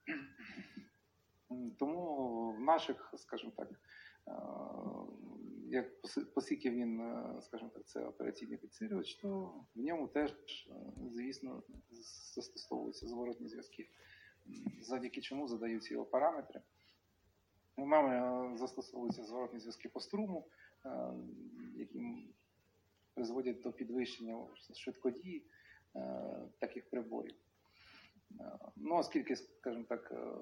М, Тому в наших, скажімо так, е, як поси- оскільки він, е, скажімо так, це операційний підсилювач, то в ньому теж, е, звісно, застосовуються зворотні зв'язки, м, завдяки чому задаються його параметри. У мами е, застосовуються зворотні зв'язки по струму, е, які призводять до підвищення швидкодії е, таких приборів. Е, Ну, оскільки, скажімо так, е,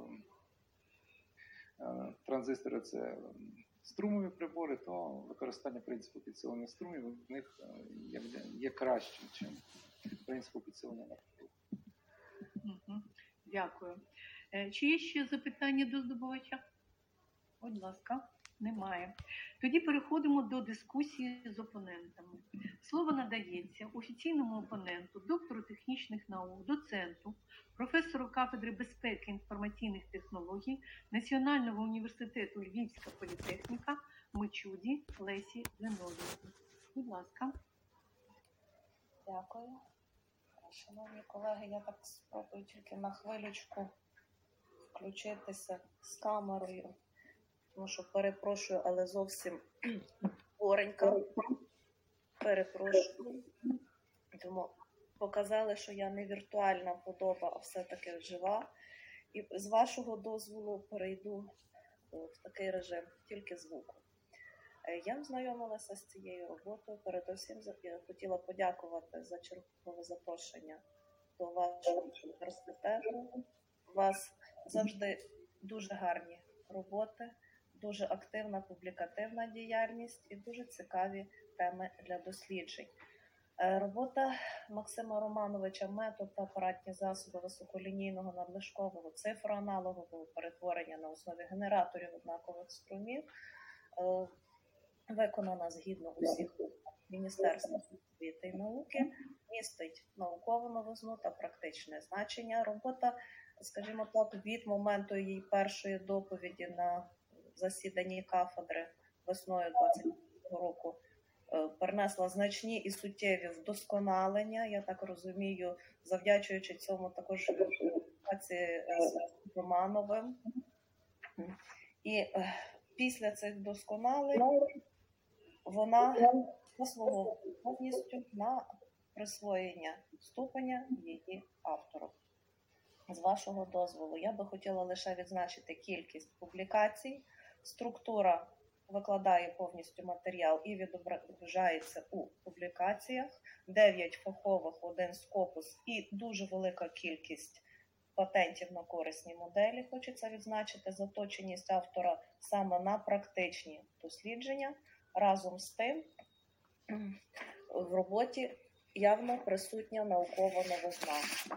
е, транзистори – це струмові прибори, то використання принципу підсилення струмів в них е, є, є кращим, ніж принципу підсилення напруги. Мгм. Дякую. Е, Чи є ще запитання до здобувача? Будь ласка, немає. Тоді переходимо до дискусії з опонентами. Слово надається офіційному опоненту, доктору технічних наук, доценту, професору кафедри безпеки інформаційних технологій Національного університету Львівська політехніка Мичуді Лесі Зиновіївні. Будь ласка. Дякую. Шановні колеги, я так спробую тільки на хвилючку включитися з камерою, тому що перепрошую, але зовсім горенька. Перепрошую. Тому показали, що я не віртуальна подоба, а все-таки жива. І з вашого дозволу перейду в такий режим, тільки звуку. Я ознайомилася з цією роботою. Передусім я хотіла подякувати за чергове запрошення до вашого університету. У вас завжди дуже гарні роботи, дуже активна публікативна діяльність і дуже цікаві теми для досліджень. Робота Максима Романовича «Метод та апаратні засоби високолінійного надлишкового цифроаналогового перетворення на основі генераторів однакових струмів» виконана згідно усіх Міністерства освіти і науки, містить наукову новизну та практичне значення. Робота, скажімо так, від моменту її першої доповіді на засіданні кафедри весною двадцять другого року перенесла значні і суттєві вдосконалення. Я так розумію, завдячуючи цьому також праці з Романовим. І після цих вдосконалень вона заслуговує повністю на присвоєння ступеня її автору. З вашого дозволу, я би хотіла лише відзначити кількість публікацій. Структура викладає повністю матеріал і відображається у публікаціях. Дев'ять фахових, один скопус і дуже велика кількість патентів на корисні моделі. Хочеться відзначити заточеність автора саме на практичні дослідження. Разом з тим, в роботі явно присутня наукова новизна.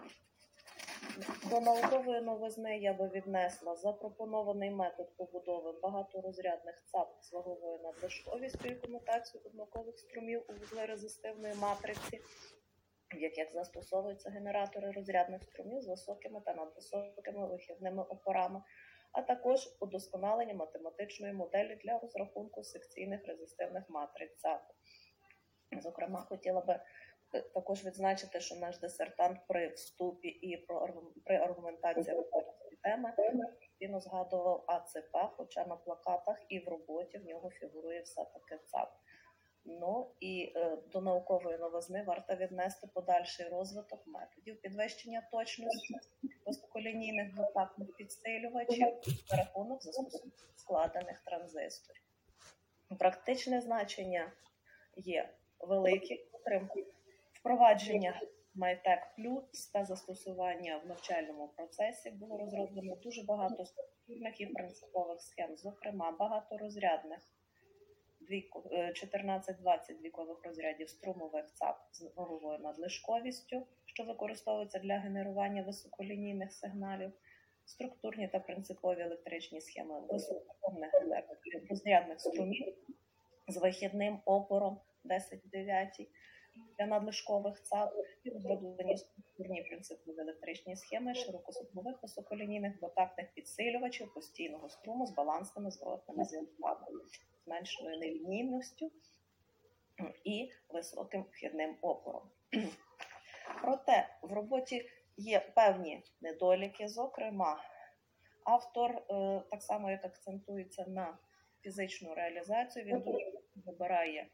До наукової новизни я би віднесла запропонований метод побудови багаторозрядних ЦАП з ваговою надлишковістю і комутацію однакових струмів у вузлерезистивної матриці, в яких застосовуються генератори розрядних струмів з високими та надвисокими вихідними опорами, а також удосконалення математичної моделі для розрахунку секційних резистивних матриць ЦАП. Зокрема, хотіла би також відзначити, що наш дисертант при вступі і при аргументації теми він згадував А Ц П, хоча на плакатах і в роботі в нього фігурує все-таки ЦАП. Ну і е, до наукової новизни варто віднести подальший розвиток методів підвищення точності високолінійних двотактних підсилювачів за рахунок застосування складених транзисторів. Практичне значення є велике, окрім впровадження Майтек Плюс та застосування в навчальному процесі було розроблено дуже багато структурних і принципових схем, зокрема багаторозрядних чотирнадцять двадцять двійкових розрядів струмових ЦАП з ваговою надлишковістю, що використовуються для генерування високолінійних сигналів, структурні та принципові електричні схеми високоумних розрядних струмів з вихідним опором десять в дев'ятій для надлишкових ЦАП і розроблені структурні принципові електричні схеми широкосмугових високолінійних двотактних підсилювачів постійного струму з балансними зворотними зв'язками, з меншою нелінійністю і високим вхідним опором. Проте в роботі є певні недоліки, зокрема, автор, так само як акцентується на фізичну реалізацію, він дуже вибирає,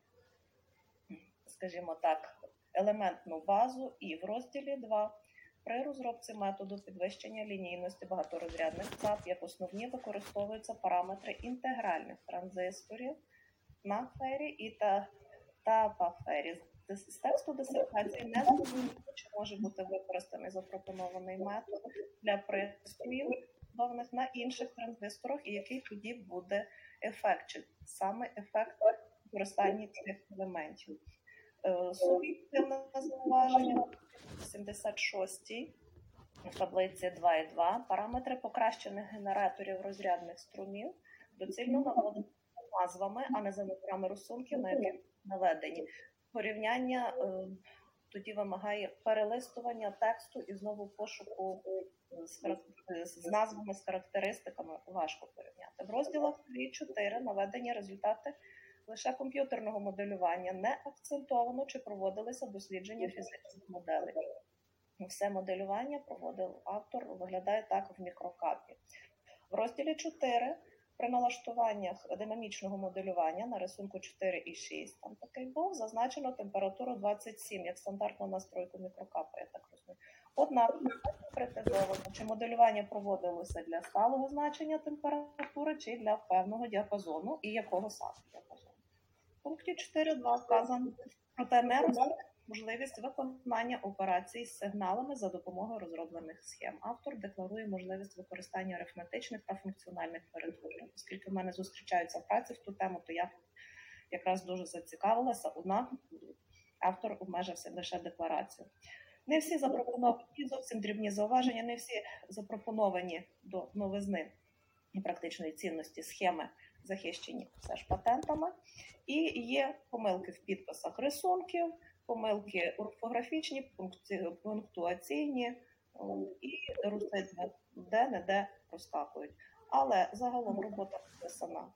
скажімо так, елементну базу, і в розділі два при розробці методу підвищення лінійності багаторозрядних ЦАП як основні використовуються параметри інтегральних транзисторів на фері і та, та пафері. З тексту дисертації не зрозуміло, чи може бути використаний запропонований метод для пристроїв, побудованих на інших транзисторах, і який тоді буде ефект, чи саме ефект використання цих елементів. Суб'єктивне зауваження в сімдесят шостій в таблиці два і два параметри покращених генераторів розрядних струмів доцільно наводити назвами, а не за номерами рисунків, на яких наведені. Порівняння е, тоді вимагає перелистування тексту і знову пошуку з, з назвами, з характеристиками важко порівняти. В розділах три і чотири наведені результати лише комп'ютерного моделювання, не акцентовано, чи проводилися дослідження фізичних моделей. Все моделювання проводив автор, виглядає так в мікрокапі. В розділі чотири при налаштуваннях динамічного моделювання на рисунку чотири і шість, там такий був, зазначено температуру двадцять сім, як стандартну настройку мікрокапа, я так розумію. Однак, конкретизовано, чи моделювання проводилося для сталого значення температури, чи для певного діапазону, і якого саме діапазону. В пункті чотири два вказано, проте не розглядає можливість виконання операцій з сигналами за допомогою розроблених схем. Автор декларує можливість використання арифметичних та функціональних перетворень. Оскільки в мене зустрічаються праці в ту тему, то я якраз дуже зацікавилася, однак автор обмежився лише декларацією. Не всі запропоновані, зовсім дрібні зауваження, не всі запропоновані до новизни і практичної цінності схеми захищені все ж патентами. І є помилки в підписах рисунків, помилки орфографічні, пунктуаційні і русизми де-не-де проскакують. Але загалом робота написана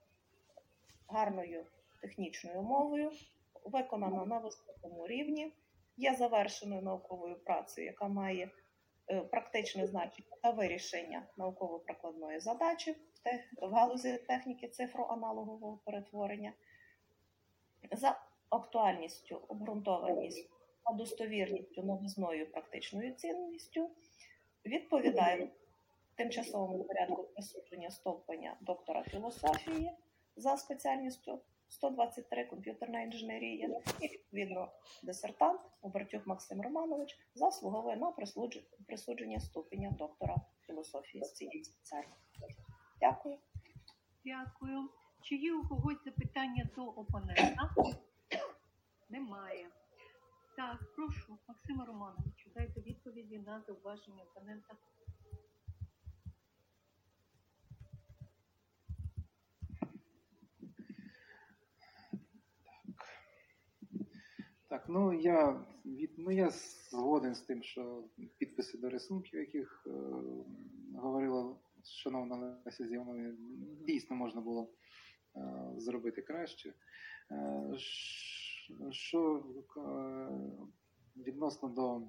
гарною технічною мовою, виконана на високому рівні, є завершеною науковою працею, яка має практичне значення та вирішення науково-прикладної задачі в галузі техніки цифроаналогового перетворення. За актуальністю, обґрунтованістю, достовірністю, новизною, практичною цінністю відповідає тимчасовому порядку присудження ступеня доктора філософії за спеціальністю сто двадцять три комп'ютерна інженерія, і відповідно дисертант Обертюк Максим Романович заслуговує на присудження ступеня доктора філософії з цієї спеціальності. Дякую. Дякую. Чи є у когось запитання до опонента? Немає. Так, прошу, Максима Романовичу, дайте відповіді на зауваження опонента. Так, ну я від ну я згоден з тим, що підписи до рисунків, яких е, говорила шановна Леся Зіонова, дійсно можна було е, зробити краще. Е, що е, відносно до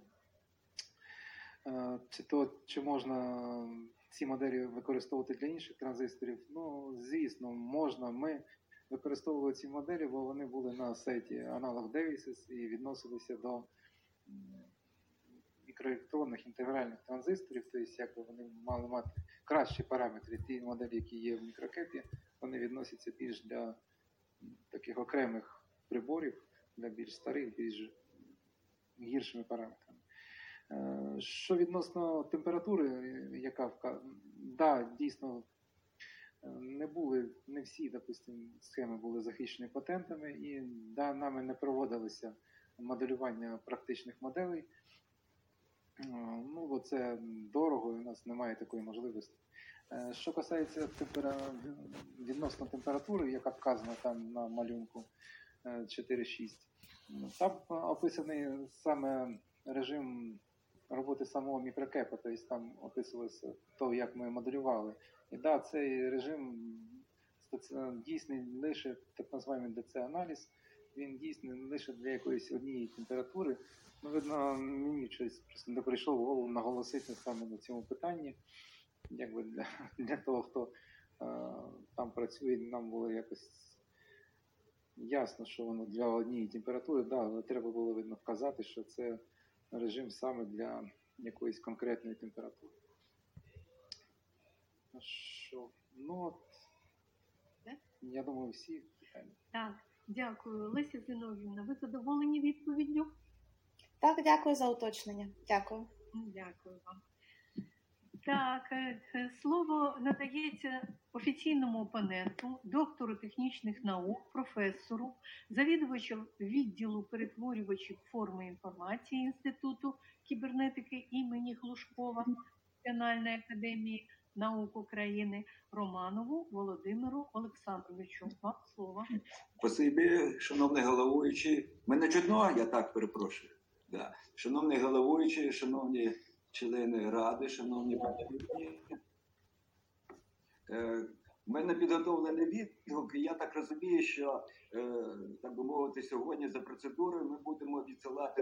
е, чи то, чи можна ці моделі використовувати для інших транзисторів, ну, звісно, можна. Ми використовували ці моделі, бо вони були на сайті Analog Devices і відносилися до мікроелектронних інтегральних транзисторів, тобто як вони мали мати кращі параметри. Ті моделі, які є в мікрокепі, вони відносяться більш для таких окремих приборів, для більш старих, більш гіршими параметрами. Що відносно температури, яка вказана, да, дійсно, не були, не всі, допустим, схеми були захищені патентами, і да, нами не проводилося моделювання практичних моделей. Ну, бо це дорого, і у нас немає такої можливості. Що касається темпера... відносно температури, яка вказана там на малюнку чотири шість, там описаний саме режим роботи самого мікрокепа, тобто там описувалося то, як ми моделювали. І да, цей режим дійсний лише так називаємо ді сі-аналіз, він дійсний лише для якоїсь однієї температури. Ну, видно, мені щось просто не прийшло в голову наголосити саме на цьому питанні. Якби для, для того, хто е, там працює, нам було якось Ясно, що воно для однієї температури, да, але треба було видно вказати, що це режим саме для якоїсь конкретної температури. Ну що, ну от, Так? я думаю, всі питання. Так, дякую. Леся Зиновівна, ви задоволені відповіддю? Так, дякую за уточнення. Дякую. Дякую вам. Так, е, е, слово надається офіційному опоненту, доктору технічних наук, професору, завідувачу відділу перетворювачів форми інформації Інституту кібернетики імені Глушкова Національної академії наук України Романову Володимиру Олександровичу. Вам слово. Спасибі, шановний головуючий. Мене чутно? Я так перепрошую. Да. Шановний головуючий, шановні члени ради, шановні присутні. Е, У мене підготовлений відгук, і я так розумію, що, е, так би мовити, сьогодні за процедурою ми будемо відсилати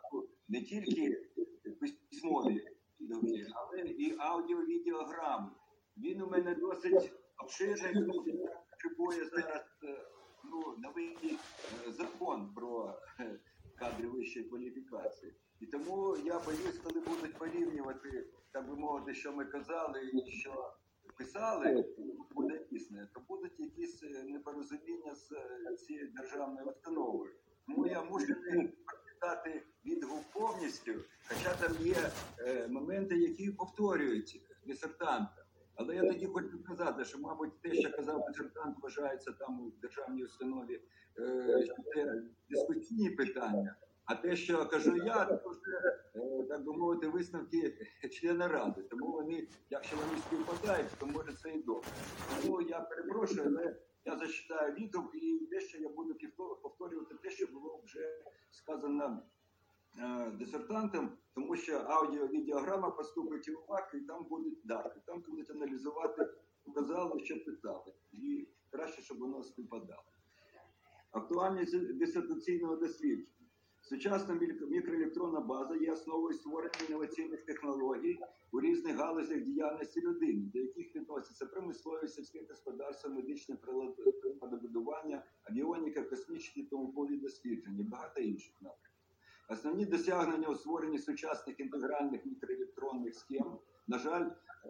не тільки письмові відгуки, але і аудіо-відеограми. Він у мене досить обширний, він потребує зараз е, ну, новий е, закон про е, кадри вищої кваліфікації. І тому я боюсь, коли будуть порівнювати, так би мовити, що ми казали і що писали, буде дійсне, то будуть якісь непорозуміння з цією державною установою. Тому я мушу не прочитати відгук повністю, хоча там є е, моменти, які повторюють дисертанта. Але я тоді хочу сказати, що, мабуть, те, що казав дисертант, вважається там у державній установі, е, що це дискусійні питання. А те, що кажу я, це вже, так би мовити, висновки члена ради. Тому вони, якщо вони співпадають, то може це і добре. Тому я перепрошую, але я зачитаю відгук і те, що я буду повторювати те, що було вже сказано е, дисертантом, тому що аудіо-відеограма поступить у ВАК, і там будуть дати, там будуть аналізувати, показали, що питали. І краще, щоб воно співпадало. Актуальність дисертаційного дослідження. Сучасна мікроелектронна база є основою створення інноваційних технологій у різних галузях діяльності людини, до яких відносяться промислове, сільське господарство, медичне приладобудування, авіоніка, космічні та наукові дослідження і багато інших напрямків. Основні досягнення у створенні сучасних інтегральних мікроелектронних схем, на жаль,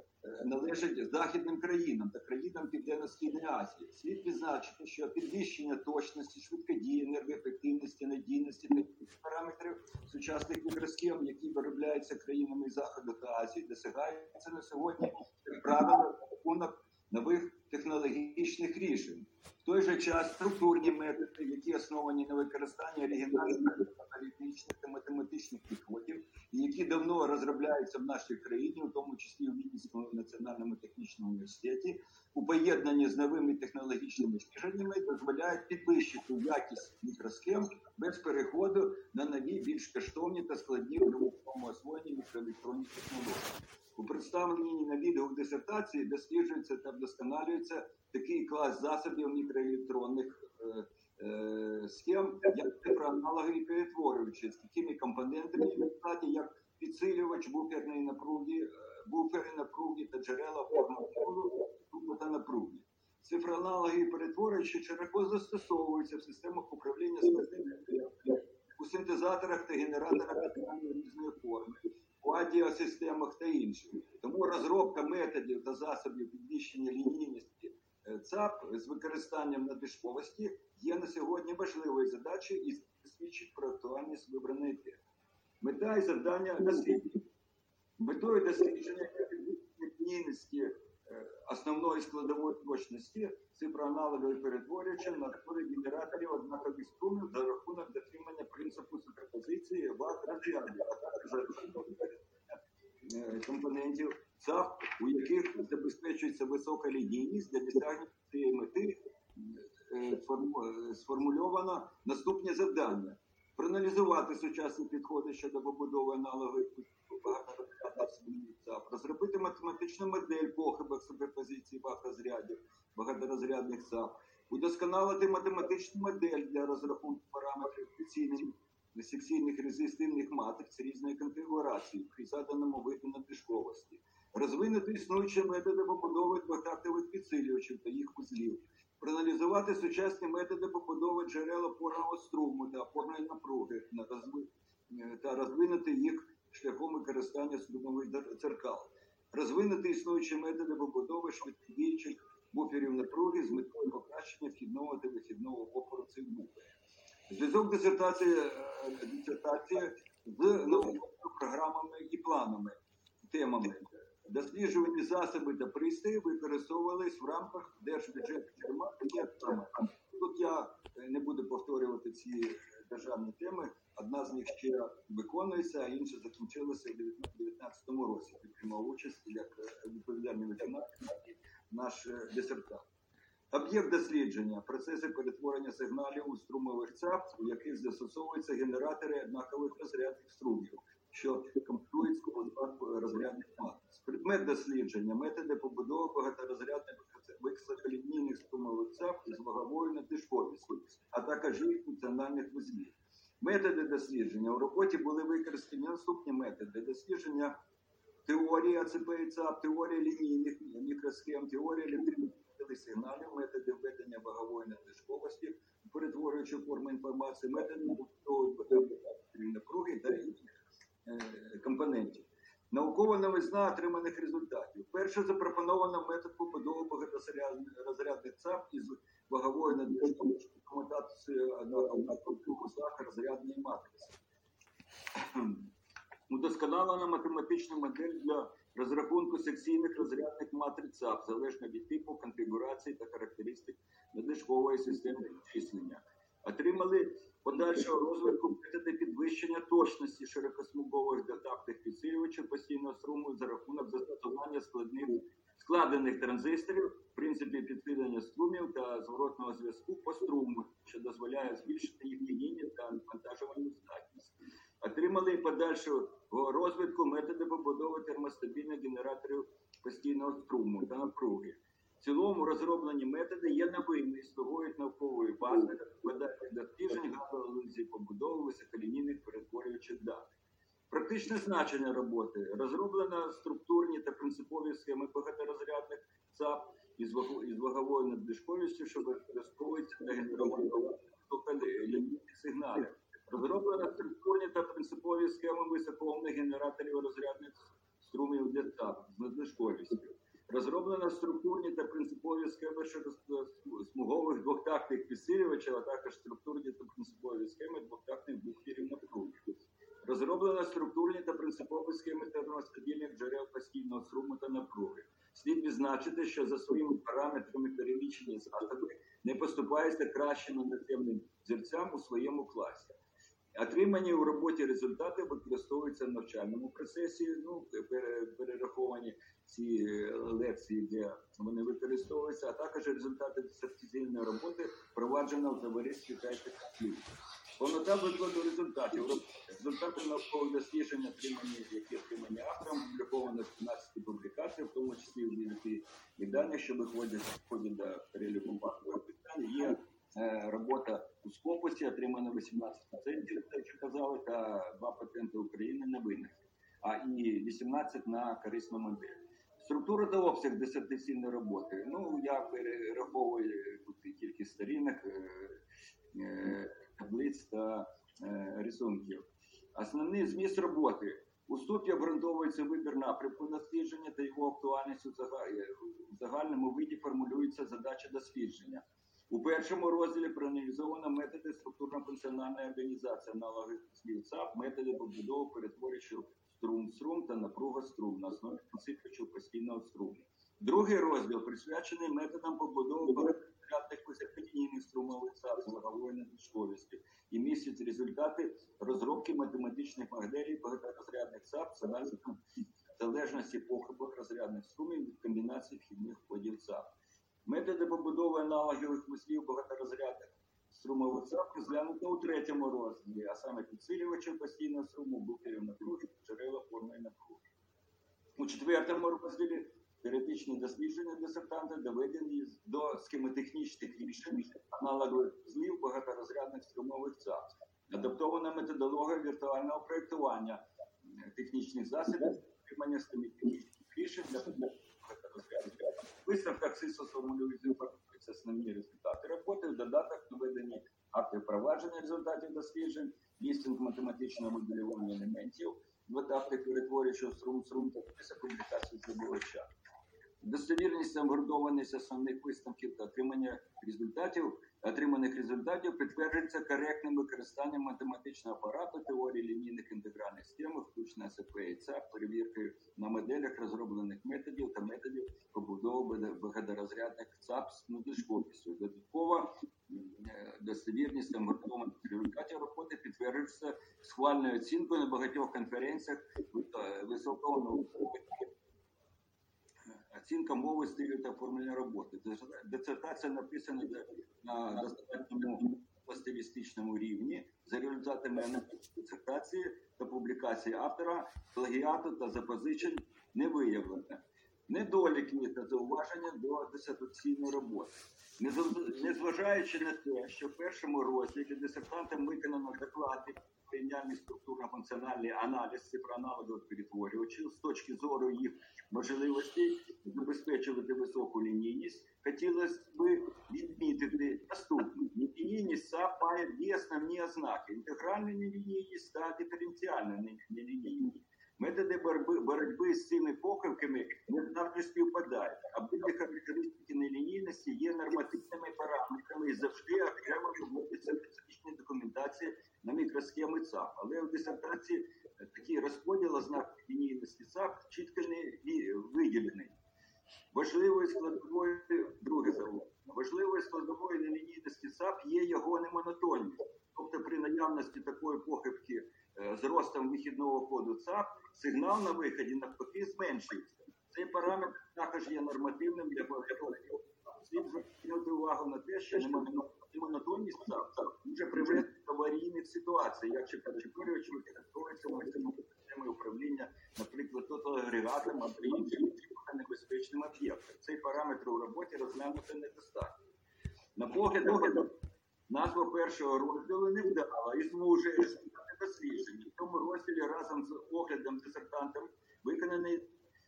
належать західним країнам та країнам Південно-Східної Азії. Слід відзначити, що підвищення точності, швидкодії, енергоефективності, надійності та інших параметрів сучасних мікросхем, які виробляються країнами Заходу та Азії, досягаються на сьогодні, як правило, за рахунок нових технологічних рішень. В той же час структурні методи, які основані на використанні оригінальних аналітичних та математичних підходів, і які давно розробляються в нашій країні, у тому числі у Вінницькому національному технічному університеті, у поєднанні з новими технологічними рішеннями дозволяють підвищити якість мікросхем без переходу на нові, більш коштовні та складні в науковому освоєнні мікроелектронні технології. У представленні на відео дисертації досліджується та вдосконалюється такий клас засобів мікроелектронних е, е, схем, як цифроаналоги і перетворювачі, з такими компонентами, як підсилювач буферної напруги, буфери напруги та джерела форму та напруги. Цифроаналоги і перетворювачі широко застосовуються в системах управління складними у синтезаторах та генераторах різної форми, у адіосистемах та інших. Тому розробка методів та засобів підвищення лінійності ЦАП з використанням надлишковості є на сьогодні важливою задачею і свідчить про актуальність вибраної теми. Мета і завдання дослідження. Метою дослідження лінійності основної складової точності цифроаналогової перетворювачів на створення генераторів однакових струмів за рахунок дотримання принципу суперпозиції ват-розрядів, а також компонентів ЦАП, у яких забезпечується висока лінійність. Для досягнення цієї мети сформульовано наступні завдання. Проаналізувати сучасні підходи щодо побудови аналогових багаторозрядних ЦАП, розробити математичну модель похибок суперпозиції багаторозрядів, багаторозрядних ЦАП, удосконалити математичну модель для розрахунку параметрів секційних резистивних матриць різної конфігурації при заданому виду надлишковості, розвинути існуючі методи побудови двотактових підсилювачів та їх узлів, Проаналізувати сучасні методи побудови джерел опорного струму та опорної напруги на розви- е, та розвинути їх шляхом використання струмових дер- дзеркал. Розвинути існуючі методи побудови швидкодіючих буферів напруги з метою покращення вхідного та вихідного опору цих буферів. Зв'язок дисертації, е, дисертації з науковими програмами і планами, темами. Досліджувані засоби та пристрої використовувались в рамках держбюджету тематики. Тут я е, не буду повторювати ці державні теми. Одна з них ще виконується, а інша закінчилася у дві тисячі дев'ятнадцятому році. Я приймав участь як е, відповідальний математик наш е, дисертант. Об'єкт дослідження – процеси перетворення сигналів у струмових ЦАП, у яких застосовуються генератори однакових розрядних струмів, що комплектують складу розрядних матриць. Предмет дослідження – методи побудови багаторозрядних високолінійних струмових ЦАП із ваговою надлишковістю, а також їх функціональних вузлів. Методи дослідження у роботі були використані наступні методи дослідження теорії АЦП і ЦАП, теорія лінійних мікросхем, теорія електронних сигналів, методи введення вагової надлишковості, перетворюючи форму інформації, методи побудови напруги та інших е, компонентів. Наукова новизна отриманих результатів. Перше запропоновано метод побудови багаторозрядних ЦАП із ваговою надлишковістю, комутацією на вузлах розрядної матриці. Удосконалена математична модель для розрахунку секційних розрядних матриць ЦАП, залежно від типу, конфігурації та характеристик надлишкової системи обчислення. Отримали подальшого розвитку методи підвищення точності широкосмугових додатних підсилювачів постійного струму за рахунок застосування складних складених транзисторів, в принципі підсилення струмів та зворотного зв'язку по струму, що дозволяє збільшити їх лінійність та навантажувальну здатність. Отримали подальшого розвитку методи побудови термостабільних генераторів постійного струму та напруги. В цілому розроблені методи є новими і слугують наукової бази видатних досліджень галузі побудови високолінійних перетворюючих даних. Практичне значення роботи. Розроблено структурні та принципові схеми багаторозрядних ЦАП із ваговою надлишковістю, що використовується для генерування лінійних сигналів. Розроблено структурні та принципові схеми високоомних генераторів розрядних струмів для ЦАП з надлишковістю. Розроблено структурні та принципові схеми широкосмугових двохтактних підсилювачів, а також структурні та принципові схеми двохтактних буферів напруги. Розроблено структурні та принципові схеми термостабільних джерел постійного струму та напруги. Слід відзначити, що за своїми параметрами перелічені засоби не поступаються кращим наземним взірцям у своєму класі. Отримані у роботі результати використовуються в навчальному процесі, ну, перераховані ці лекції, де вони використовуються, а також результати дисертаційної роботи впроваджено в товаристві Кайта-Каплів. Повнота викладу результатів. Результати наукових досліджень, отримані, які отримані автором, опубліковано в тринадцятій публікації, в тому числі у дев'яти виданнях, що виходять входять до переліку базових питань. Є е, робота у Скопусі, отримано вісімнадцять патентів, як казали, та два патенти України на винахід, а і вісімнадцять на корисну модель. Структура та обсяг дисертаційної роботи. Ну, я перераховую тут кількість сторінок, е, е, таблиць та е, рисунків. Основний зміст роботи. У ступі обґрунтовується вибір напрямку дослідження та його актуальність у загальному виді формулюється задача дослідження. У першому розділі проаналізовано методи структурно-функціональної організації аналогів слів ЦАП, методи побудови перетворюючих струм-струм та напруга-струм на основі підсилювачів постійного струму. Другий розділ присвячений методам побудови багаторозрядних високолінійних струмових ЦАП з ваговою надлишковістю і містить результати розробки математичних моделей багаторозрядних ЦАП з аналізом залежності похибок розрядних струмів від комбінації вхідних входів ЦАП. Методи побудови аналогових вузлів багаторозрядних струмових ЦАП розглянуто у третьому розділі, а саме підсилювачів постійного струму, буферів напруги, джерела опорної напруги. У четвертому розділі теоретичні дослідження дисертанта доведені до схемотехнічних рішень аналогових вузлів багаторозрядних струмових ЦАП. Адаптована методологія віртуального проєктування технічних засобів, отримання схемотехнічних рішень для багаторозрядних В висновках СИСО сформулюються основні результати роботи, в додаток наведені акти впровадження результатів досліджень, лістинг математичного моделювання елементів, двотактих перетворюючого струм-струм та список публікацій здобувача. Достовірність та обґрунтованість основних висновків та отримання результатів, отриманих результатів підтверджується коректним використанням математичного апарату, теорії лінійних інтегральних схем, включно ес пе і цап, перевіркою на моделях розроблених методів та методів побудови багаторозрядних цап з надлишковістю. Додатково достовірність та обґрунтованість результатів роботи підтверджується схвальною оцінкою на багатьох конференціях високого наукового оцінка мови, стилю та оформлення роботи. Дисертація написана на достатньому стилістичному рівні за результатами аналізу дисертації та публікації автора, плагіату та запозичень не виявлено. Недоліки та зауваження до дисертаційної роботи. Незважаючи на те, що в першому розділі дисертантам виконано доклади порівняльний структурно-функціональний аналіз цифроаналогових перетворювачів з точки зору їх можливостей забезпечувати високу лінійність, хотілося б відмітити наступне. Нелінійність ЦАП має дві основні ознаки – інтегральна нелінійність та диференціальна нелінійність. Методи боротьби, боротьби з цими похибками не завжди співпадають. Обидві характеристики нелінійності є нормативними параметрами і завжди окремо виводяться в специфічній документації на мікросхеми ЦАП. Але в дисертації такий розподіл ознак лінійності ЦАП чітко не виділений. Важливою складовою, друге зауваження, важливою складовою нелінійності ЦАП є його немонотонність. Тобто при наявності такої похибки з ростом вихідного коду ЦАП сигнал на виході навпаки зменшується. Цей параметр також є нормативним для багатьох. Слід звернути увагу на те, що немонотонність ЦАП може привести до аварійних ситуацій, якщо перетворювач використовується системи управління, наприклад, тоталагрегатом або іншим небезпечним об'єктом. Цей параметр у роботі розглянути недостатньо. На погляд, назва першого розділу не вдала і звужує результати досліджень. В цьому розділі разом з оглядом дисертантом виконаний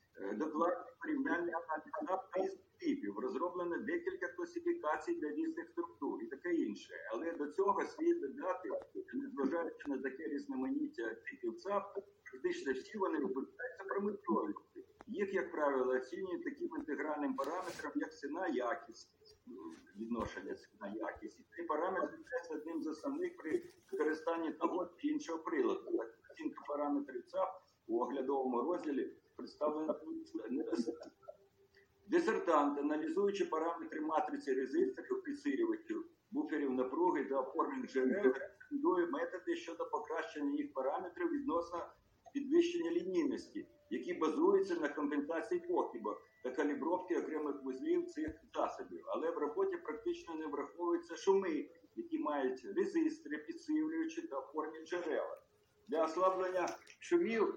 доклад порівняльний аналіз типів, розроблено декілька класифікацій для різних структур і таке інше. Але до цього слід додати, незважаючи на таке різноманіття типів ЦАП, практично всі вони викликаються промисловістю. Їх, як правило, оцінюють таким інтегральним параметром, як ціна, якість, відношення ціна-якість. І цей параметр є одним з основних при використанні того чи іншого приладу. Оцінка параметрів ЦАП у оглядовому розділі представлена недостатньо. Дисертант, аналізуючи параметри матриці резисторів, підсилювачів, буферів напруги та опорних джерел, рекомендує методи щодо покращення їх параметрів відносно підвищення лінійності, які базуються на компенсації похибок та калібровки окремих вузлів цих засобів. Але в роботі практично не враховуються шуми, які мають резистори, підсилювачі та опорні джерела. Для ослаблення шумів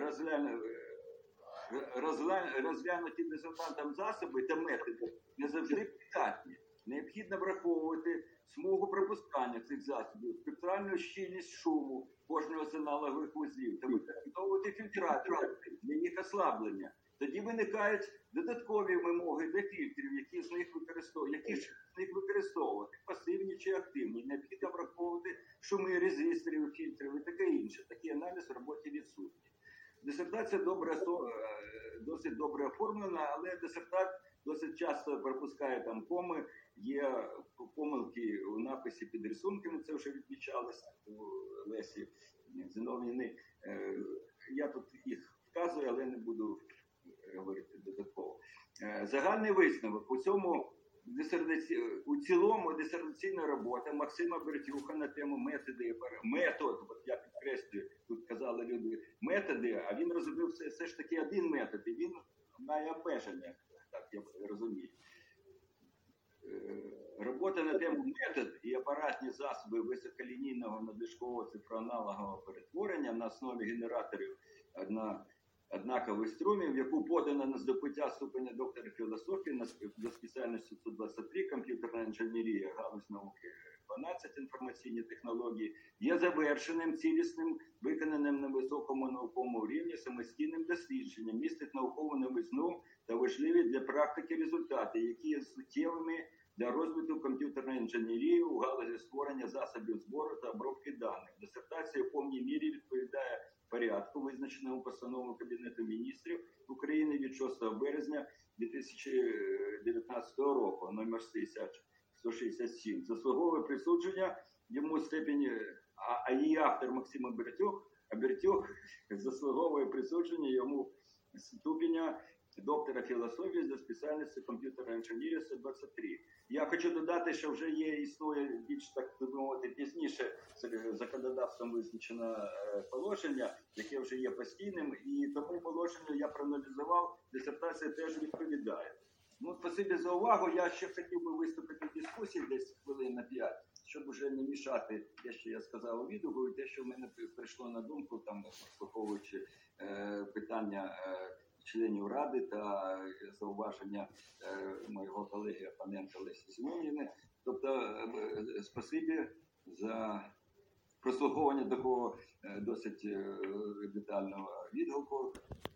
розглянуті дисертантом засоби та методи не завжди придатні. Необхідно враховувати смугу пропускання цих засобів, спектральну щільність шуму кожного з аналогових вузлів та використовувати фільтратори для їх ослаблення. Тоді виникають додаткові вимоги для фільтрів, які з них використовувати, які ж з них використовувати, пасивні чи активні. Необхідно враховувати шуми резисторів, фільтрів і таке інше. Такий аналіз в роботі відсутній. Дисертація добре, досить добре оформлена, але дисертант досить часто пропускає там коми, є помилки у написі під рисунками, це вже відмічалося у Лесі Зінов'їни. Я тут їх вказую, але не буду говорити додатково. Загальний висновок. У цьому у цілому дисертаційна робота Максима Бердюха на тему методи, метод, от я підкреслюю, тут казали люди, методи, а він розробив все, все ж таки один метод, і він має обмеження, так я розумію. Робота на тему метод і апаратні засоби високолінійного надлишкового цифроаналогового перетворення на основі генераторів одна однакових струмів, яку подано на здобуття ступеня доктора філософії на, до спеціальності сто двадцять три комп'ютерна інженерія, галузь науки дванадцять інформаційні технології, є завершеним, цілісним, виконаним на високому науковому рівні самостійним дослідженням, містить наукову новизну та важливі для практики результати, які є суттєвими для розвитку комп'ютерної інженерії у галузі створення засобів збору та обробки даних. Дисертація в повній мірі відповідає порядку, визначеному постановою Кабінету міністрів України від шостого березня дві тисячі дев'ятнадцятого року, номер сто шістдесят сім. Заслуговує присудження йому степені, а, а її автор Максим Обертюк, Обертюк заслуговує присудження йому ступеня доктора філософії за спеціальністю комп'ютерна інженерія сто двадцять три. Я хочу додати, що вже є, існує більш, так би мовити, пізніше законодавством визначено положення, яке вже є постійним, і тому положенню я проаналізував, дисертація теж відповідає. Ну, спасибі за увагу. Я ще хотів би виступити в дискусії десь хвилин на п'ять, щоб уже не мішати те, що я сказав у відео, і те, що в мене прийшло на думку, там, враховуючи е, питання е, членів Ради та зауваження е, моєго колеги-опонента Лесі Сімонівни. Тобто, е, спасибі за прослуховування такого е, досить е, детального відгуку.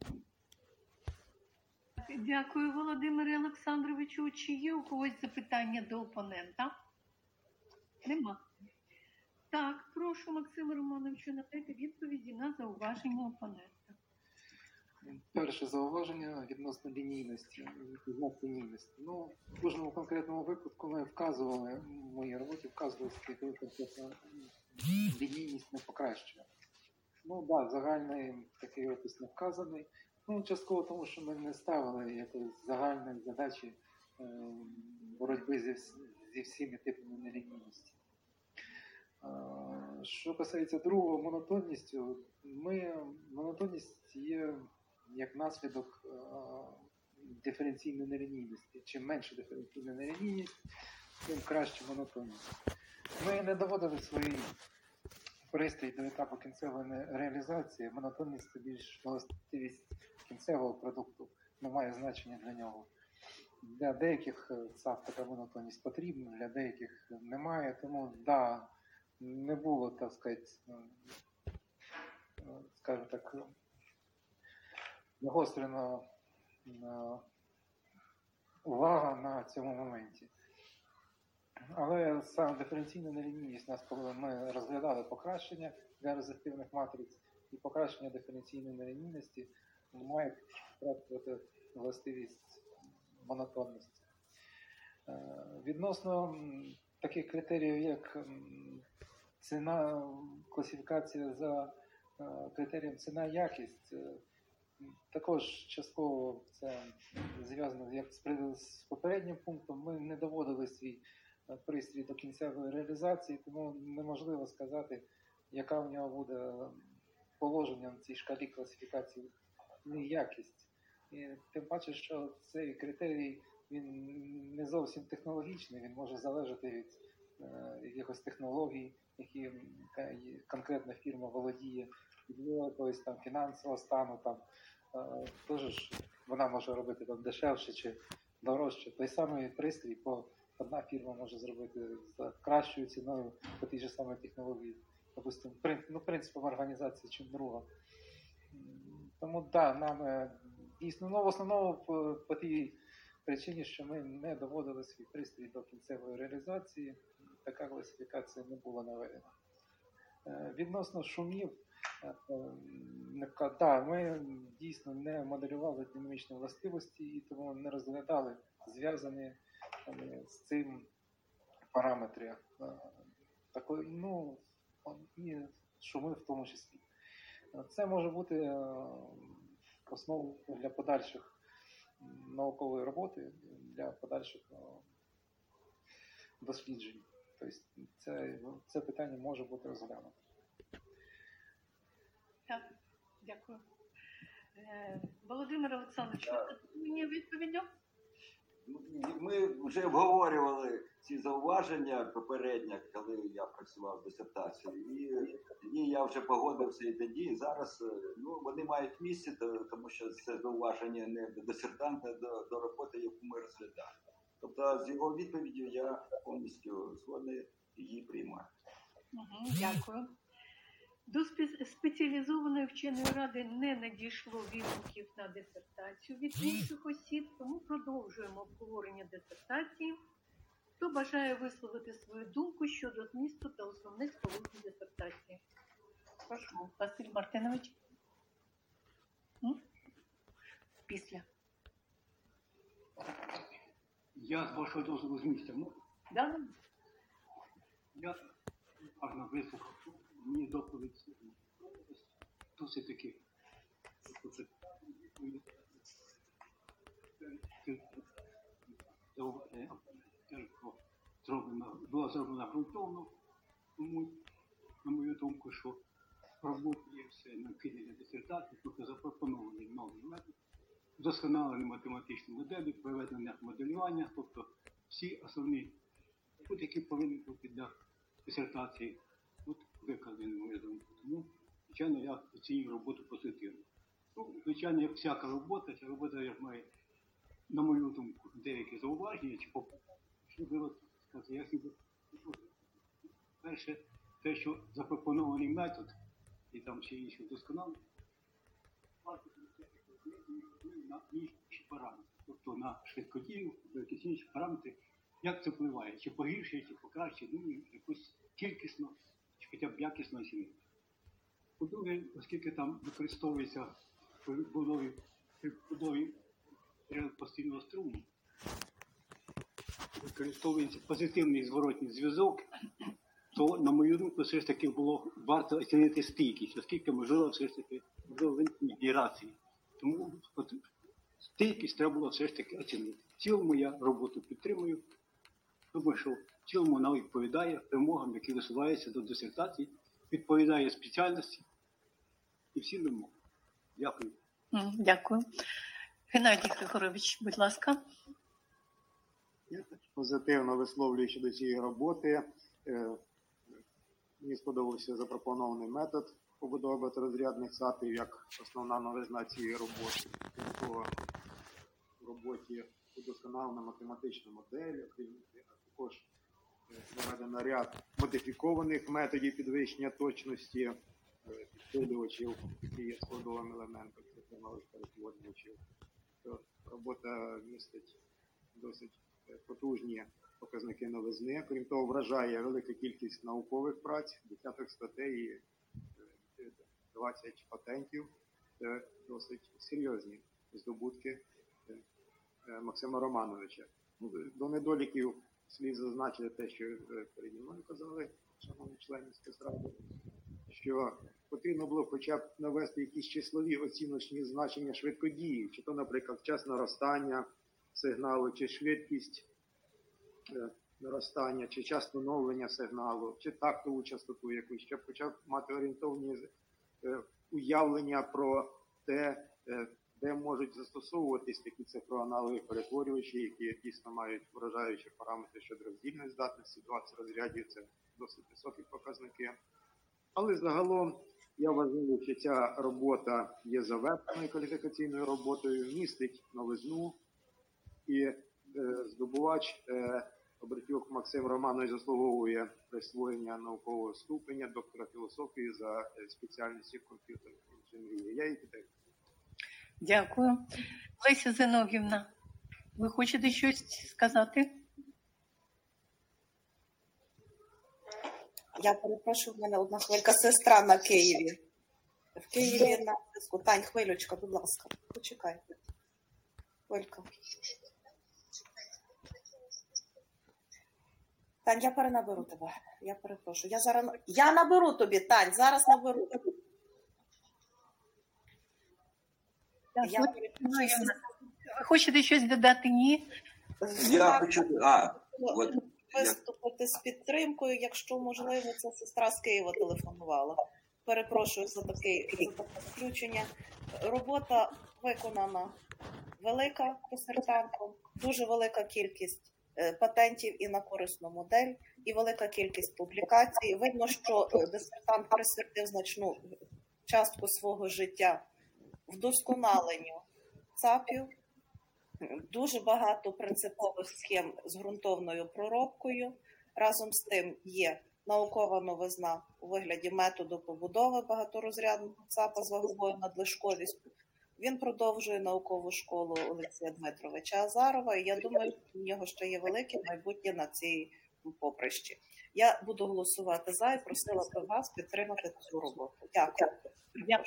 Дякую, Володимире Олександровичу. Чи є у когось запитання до опонента? Нема. Так, прошу, Максиме Романовичу, надайте відповіді на зауваження опонента. Перше зауваження відносно лінійності, знак лінійності. Ну, в кожному конкретному випадку ми вказували, в моїй роботі вказували, що конкретно лінійність не покращує. Ну, так, да, загальний такий опис не вказаний. Ну, частково тому, що ми не ставили якоїсь загальної задачі е, боротьби зі, зі всіми типами нелінійності. Е, що касається другого, монотонністю, ми, монотонність є як наслідок е, диференційної нелінійності. Чим менше диференційна нелінійність, тим краще монотонність. Ми не доводили свої пристрій до етапу кінцевої реалізації. Монотонність – це більш властивість кінцевого продукту, не має значення для нього. Для деяких ЦАП така монотонність потрібна, для деяких немає, тому, да, не було, так сказати, скажімо так, загострена увага на цьому моменті. Але саме диференційна нелінійність нас, коли ми розглядали покращення для резистивних матриць і покращення диференційної нелінійності, має втратити властивість монотонності. Відносно таких критеріїв, як ціна, класифікація за критерієм ціна-якість, також частково це зв'язано як з попереднім пунктом. Ми не доводили свій пристрій до кінцевої реалізації, тому неможливо сказати, яка в нього буде положення на цій шкалі класифікації якість. І тим паче, що цей критерій, він не зовсім технологічний, він може залежати від е, якихось технологій, які конкретна фірма володіє, від якогось там фінансового стану, там, е, теж вона може робити там дешевше чи дорожче. Той самий пристрій, по одна фірма може зробити за кращою ціною по тій же самій технології, допустимо, ну, принципом організації, чим друга. Тому, так, да, нам дійсно, ну, в основному по, по тій причині, що ми не доводили свій пристрій до кінцевої реалізації, така класифікація не була наведена. Відносно шумів, так, да, ми дійсно не моделювали динамічні властивості і тому не розглядали зв'язані з цим параметри. Такої, ну, і шуми в тому числі. Це може бути основою для подальших наукової роботи, для подальших досліджень. Тобто це, це питання може бути розглянуто. Так, дякую. Володимир Олександрович, ви мені відповідь? Ми вже обговорювали ці зауваження попередньо, коли я працював в дисертації, і тоді я вже погодився і тоді, і зараз, ну, вони мають місце, тому що це зауваження не до дисертанта, а до, до роботи, яку ми розглядаємо. Тобто з його відповіддю я повністю згодний, її приймати. Угу, дякую. До спе- спеціалізованої вченої ради не надійшло відгуків на дисертацію від інших осіб, тому продовжуємо обговорення дисертації. Хто бажає висловити свою думку щодо змісту та основних положень дисертації? Прошу, Василь Мартинович. М? Після. Я з вашого дозволу з місця. Ну, Да? я гарно вислухав, мені доповідь досить таки зроблена, була зроблена ґрунтовно, тому, на мою думку, що в роботі є все необхідне для дисертації, тобто запропонований новий метод, вдосконалені математичні моделі, проведення моделювання, тобто всі основні пункти, які повинні бути для дисертації, тут викладені, на мою думку. Тому, звичайно, я оцінюю роботу позитивно. Ну, звичайно, як всяка робота, ця робота як має, на мою думку, деякі зауваження, чи поп... що було сказати, я хіба... Перше, те, що запропонований метод, і там ще інші вдосконалення, варто на інші параметри, тобто на швидкодію, на якісь інші параметри, як це впливає, чи погіршує, чи покращує, ну, якось кількісно, чи хоча б якісно оцінити. По-друге, оскільки там використовується при будові, при будові постійного струму, використовується позитивний зворотній зв'язок, то, на мою думку, все ж таки було варто оцінити стійкість, оскільки, можливо, все ж таки можливо виникнуть генерації. Тому от, стійкість треба було все ж таки оцінити. В цілому я роботу підтримую. Думаю, що в цілому вона відповідає вимогам, які висуваються до дисертації, відповідає спеціальності і всім вимогам. Дякую. Дякую. Геннадій Григорович, будь ласка. Я теж позитивно висловлюю щодо цієї роботи. Е, Мені сподобався запропонований метод побудови багаторозрядних сапів як основна новизна цієї роботи. Крім того, в роботі удосконалена математична модель, а також наведено ряд модифікованих методів підвищення точності підсилювачів, які є складовим елементом нових перетворювачів. Робота містить досить потужні показники новизни. Крім того, вражає велика кількість наукових праць, десяток статей і двадцять патентів. Це досить серйозні здобутки Максима Романовича. До недоліків слід зазначити те, що переді мною казали шановні члени спецради, що потрібно було хоча б навести якісь числові оціночні значення швидкодії, чи то, наприклад, час наростання сигналу, чи швидкість наростання, чи час поновлення сигналу, чи тактову частоту якусь, щоб хоча б мати орієнтовні уявлення про те, де можуть застосовуватись такі цифроаналоги перетворювачі, які дійсно мають вражаючі параметри щодо роздільної здатності, двадцять розрядів, це досить високі показники. Але загалом я вважаю, що ця робота є завершеною кваліфікаційною роботою, містить новизну, і е, здобувач е, Обертюк Максим Романович заслуговує присвоєння наукового ступеня доктора філософії за е, спеціальністю комп'ютерної інженерії. Я її підтримую. Дякую. Леся Зинов'ївна, ви хочете щось сказати? Я перепрошую, в мене одна хвилька сестра на Києві. В Києві на зв'язку. Тань, хвилючка, будь ласка, почекайте. Хвилька. Тань, я перенаберу тебе. Я перепрошую. Я зараз я наберу тобі, Тань, зараз наберу. Я Ви хочете щось додати? Ні? Я хочу... А, от. Виступити з підтримкою, якщо можливо, це сестра з Києва телефонувала. Перепрошую за таке включення. Робота виконана велика дисертантом, дуже велика кількість патентів і на корисну модель, і велика кількість публікацій. Видно, що дисертант присвятив значну частку свого життя вдосконаленню цапів. Дуже багато принципових схем з ґрунтовною проробкою, Разом з тим є наукова новизна у вигляді методу побудови багаторозрядного ЦАПа з ваговою надлишковістю. Він продовжує наукову школу Олексія Дмитровича Азарова, і я думаю, що в нього ще є велике майбутнє на цій поприщі. Я буду голосувати за і просила би вас підтримати цю роботу. Дякую. Дякую.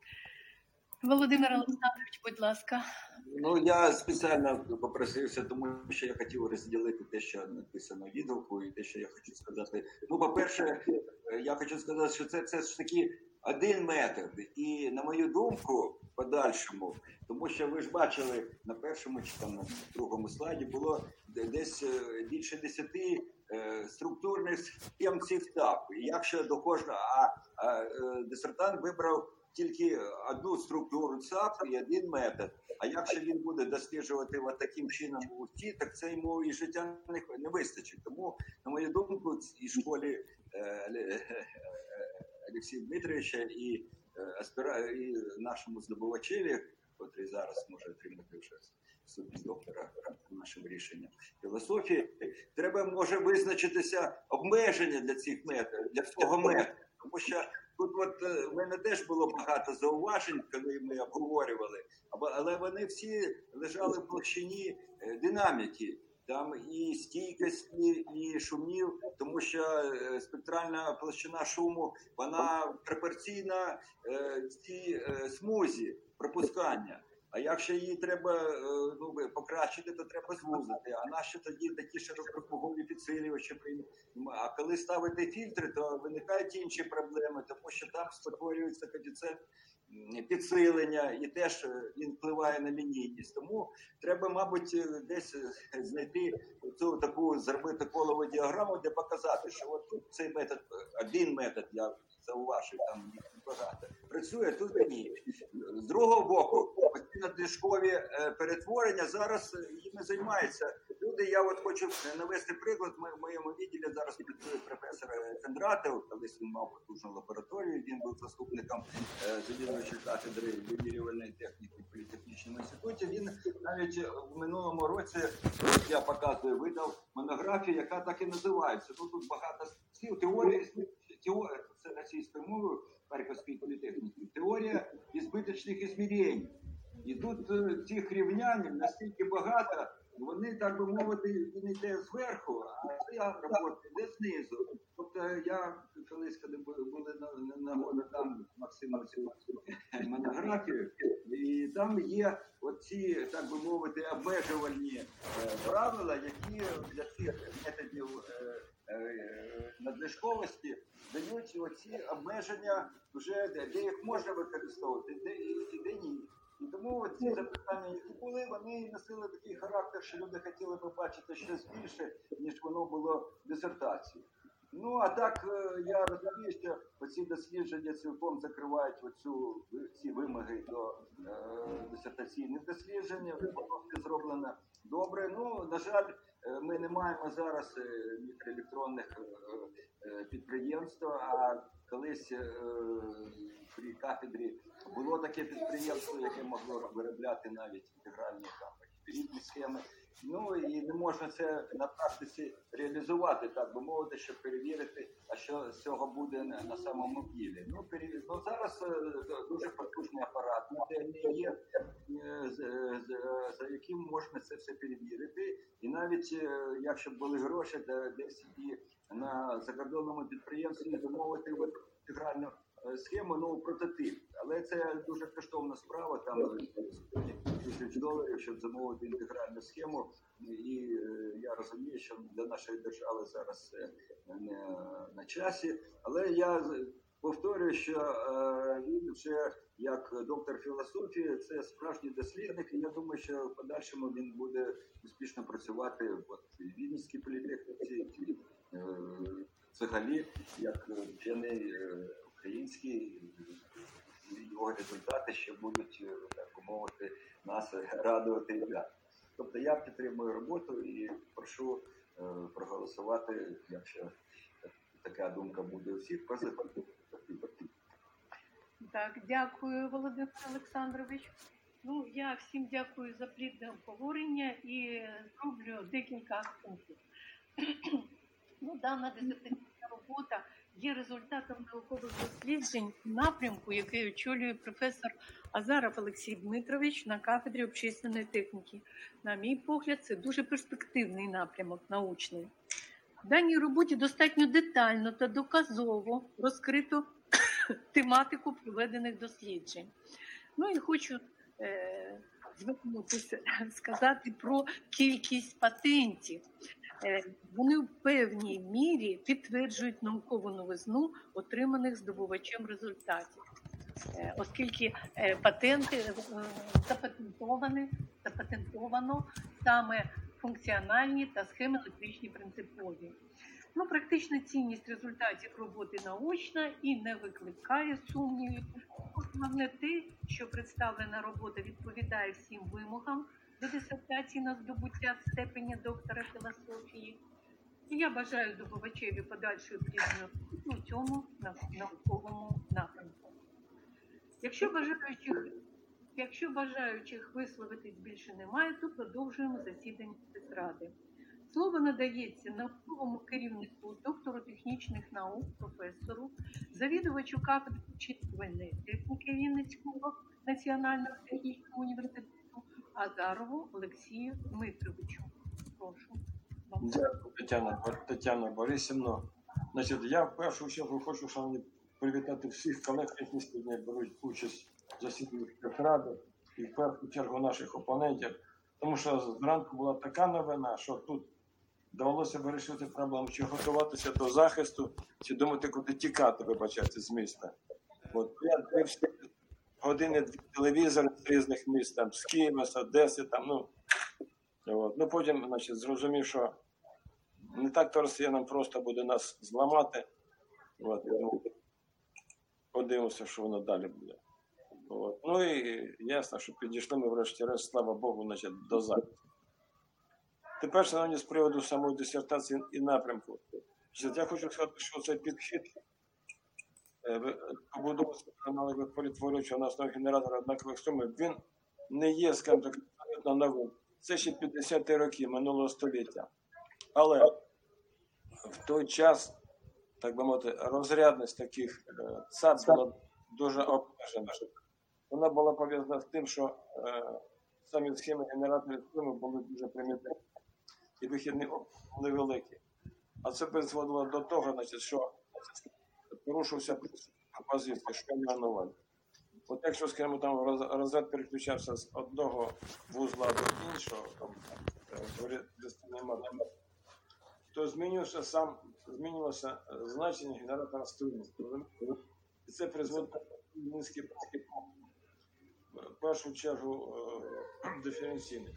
Володимир Олександрович, будь ласка. Ну, я спеціально попросився, тому що я хотів розділити те, що написано в відгуку, і те, що я хочу сказати. Ну, по-перше, я хочу сказати, що це, це ж таки один метод. І, на мою думку, в подальшому, тому що ви ж бачили на першому чи там на другому слайді, було десь більше десяти е, структурних схем цих ЦАП. І якщо до кожного, а, а дисертант вибрав тільки одну структуру ЦАП і один метод. А якщо він буде досліджувати от таким чином усі, так це йому і життя не, не вистачить. Тому, на мою думку, і школі е, Олексія Дмитровича і, е, і нашому здобувачеві, який зараз може отримати вже ступінь доктора нашим рішенням філософії, треба може визначитися обмеження для цих методів, для цього методу. Тому що тут от в мене теж було багато зауважень, коли ми обговорювали, але вони всі лежали в площині динаміки. Там і стійкості, і шумів, тому що спектральна площина шуму, вона пропорційна цій смузі пропускання. А якщо її треба ну, покращити, то треба звузити. А наші тоді такі ширококругові підсилювачі. А коли ставити фільтри, то виникають інші проблеми, тому що там створюється коефіцієнт підсилення і теж він впливає на лінійність. Тому треба, мабуть, десь знайти цю таку, зробити колову діаграму, де показати, що от цей метод, один метод, я зауважив, там їх багато, працює, тут і ні. З другого боку, оці надлишкові перетворення зараз їми займаються люди. Я от хочу навести приклад, в моєму відділі зараз працює професор Кондратов, колись він мав потужну лабораторію, він був заступником завідувача кафедри вимірювальної техніки в політехнічному інституті. Він навіть в минулому році, я показую, видав монографію, яка так і називається. Ну, тут багато слів, теорії, теорія, це російською мовою Харківської політехніки, теорія ізбиточних ізмірень. І тут цих рівнянь настільки багато, вони, так би мовити, він йде зверху, а ця робота йде знизу. Тобто я колись, коли були нагода там Максима цю монографію, і там є оці, так би мовити, обмежувальні правила, які для цих методів надлишковості дають оці обмеження, вже де їх можна використовувати, де, і де ні. І тому ці запитання, які були, вони носили такий характер, що люди хотіли побачити щось більше, ніж воно було в дисертації. Ну, а так, я розумію, що оці дослідження цілком закривають оцю, ці вимоги до е, дисертаційних досліджень, воно все зроблено добре. Ну, на жаль, ми не маємо зараз мікроелектронних е, підприємств, а колись е, при кафедрі було таке підприємство, яке могло виробляти навіть інтегральні там різні схеми. Ну і не можна це на практиці реалізувати, так би мовити, щоб перевірити, а що з цього буде на, на самому ділі. Ну, пере... ну зараз дуже потужний апарат, де не є, за, за яким можна це все перевірити. І навіть якщо б були гроші, десь і на закордонному підприємстві замовити інтегральну схему, ну, прототип. Але це дуже коштовна справа, там тисяч доларів, щоб замовити інтегральну схему. І е, я розумію, що для нашої держави зараз це не на часі. Але я повторюю, що е, він вже як доктор філософії, це справжній дослідник, і я думаю, що в подальшому він буде успішно працювати в Вінницькій політехніці, е, взагалі, як вчений е, український, його результати ще будуть, так би мовити, нас радувати і далі. Тобто я підтримую роботу і прошу е, проголосувати, якщо така думка буде у всіх, позитивно. Так, дякую, Володимир Олександрович. Ну, я всім дякую за плідне обговорення і зроблю декілька акцентів. Ну, дана дисертаційна робота є результатом наукових досліджень в напрямку, який очолює професор Азаров Олексій Дмитрович на кафедрі общественної техніки. На мій погляд, це дуже перспективний напрямок научний. В даній роботі достатньо детально та доказово розкрито тематику проведених досліджень. Ну і хочу е, звернутися, сказати про кількість патентів. Е, вони в певній мірі підтверджують наукову новизну отриманих здобувачем результатів. Е, оскільки е, патенти е, запатентовані, запатентовано саме функціональні та схемометричні принципові. Ну, практична цінність результатів роботи научна і не викликає сумнівів. Основне те, що представлена робота відповідає всім вимогам до дисертації на здобуття степеня доктора філософії. І я бажаю здобувачеві подальшої плідної роботи у цьому науковому напрямку. Якщо бажаючих, якщо бажаючих висловитись більше немає, то продовжуємо засідання Ради. Слово надається науковому керівнику, доктору технічних наук, професору, завідувачу кафедри обчислювальної техніки Вінницького національного технічного університету Азарову Олексію Дмитровичу. Прошу. Дякую, Тетяна, Тетяна Борисівна. Значить, я в першу чергу хочу, шановні, привітати всіх колег, які сьогодні беруть участь в засіданні Ради, і в першу чергу наших опонентів. Тому що зранку була така новина, що тут довелося вирішити проблему, чи готуватися до захисту, чи думати, куди тікати, вибачайте, з міста. От я дивився години дві телевізори з різних міст, там, з Києва, з Одеси, там, ну. От. Ну, потім, значить, зрозумів, що не так то росіянам просто буде нас зламати. От. Ну, подивимося, що воно далі буде. От. Ну і ясно, що підійшли ми врешті-решт, слава Богу, значить, до захисту. Тепер, шановні, з приводу самої дисертації і напрямку. Я хочу сказати, що цей підхід побудови аналогів перетворюючого на основі генератора однакових струмів, він не є, скажімо так, абсолютно новим. Це ще п'ятдесяті роки минулого століття. Але в той час, так би мовити, розрядність таких ЦАП була дуже обмежена. Вона була пов'язана з тим, що е, самі схеми генераторів струму були дуже примітивні і вихідні були великі. А це призводило до того, значить, що порушився принцип композиції, що не анували. От якщо, скажімо, там розряд переключався з одного вузла до іншого, там, то змінювався сам, змінювалося значення генератора струму. І це призводить до низки практик. В першу чергу диференційних.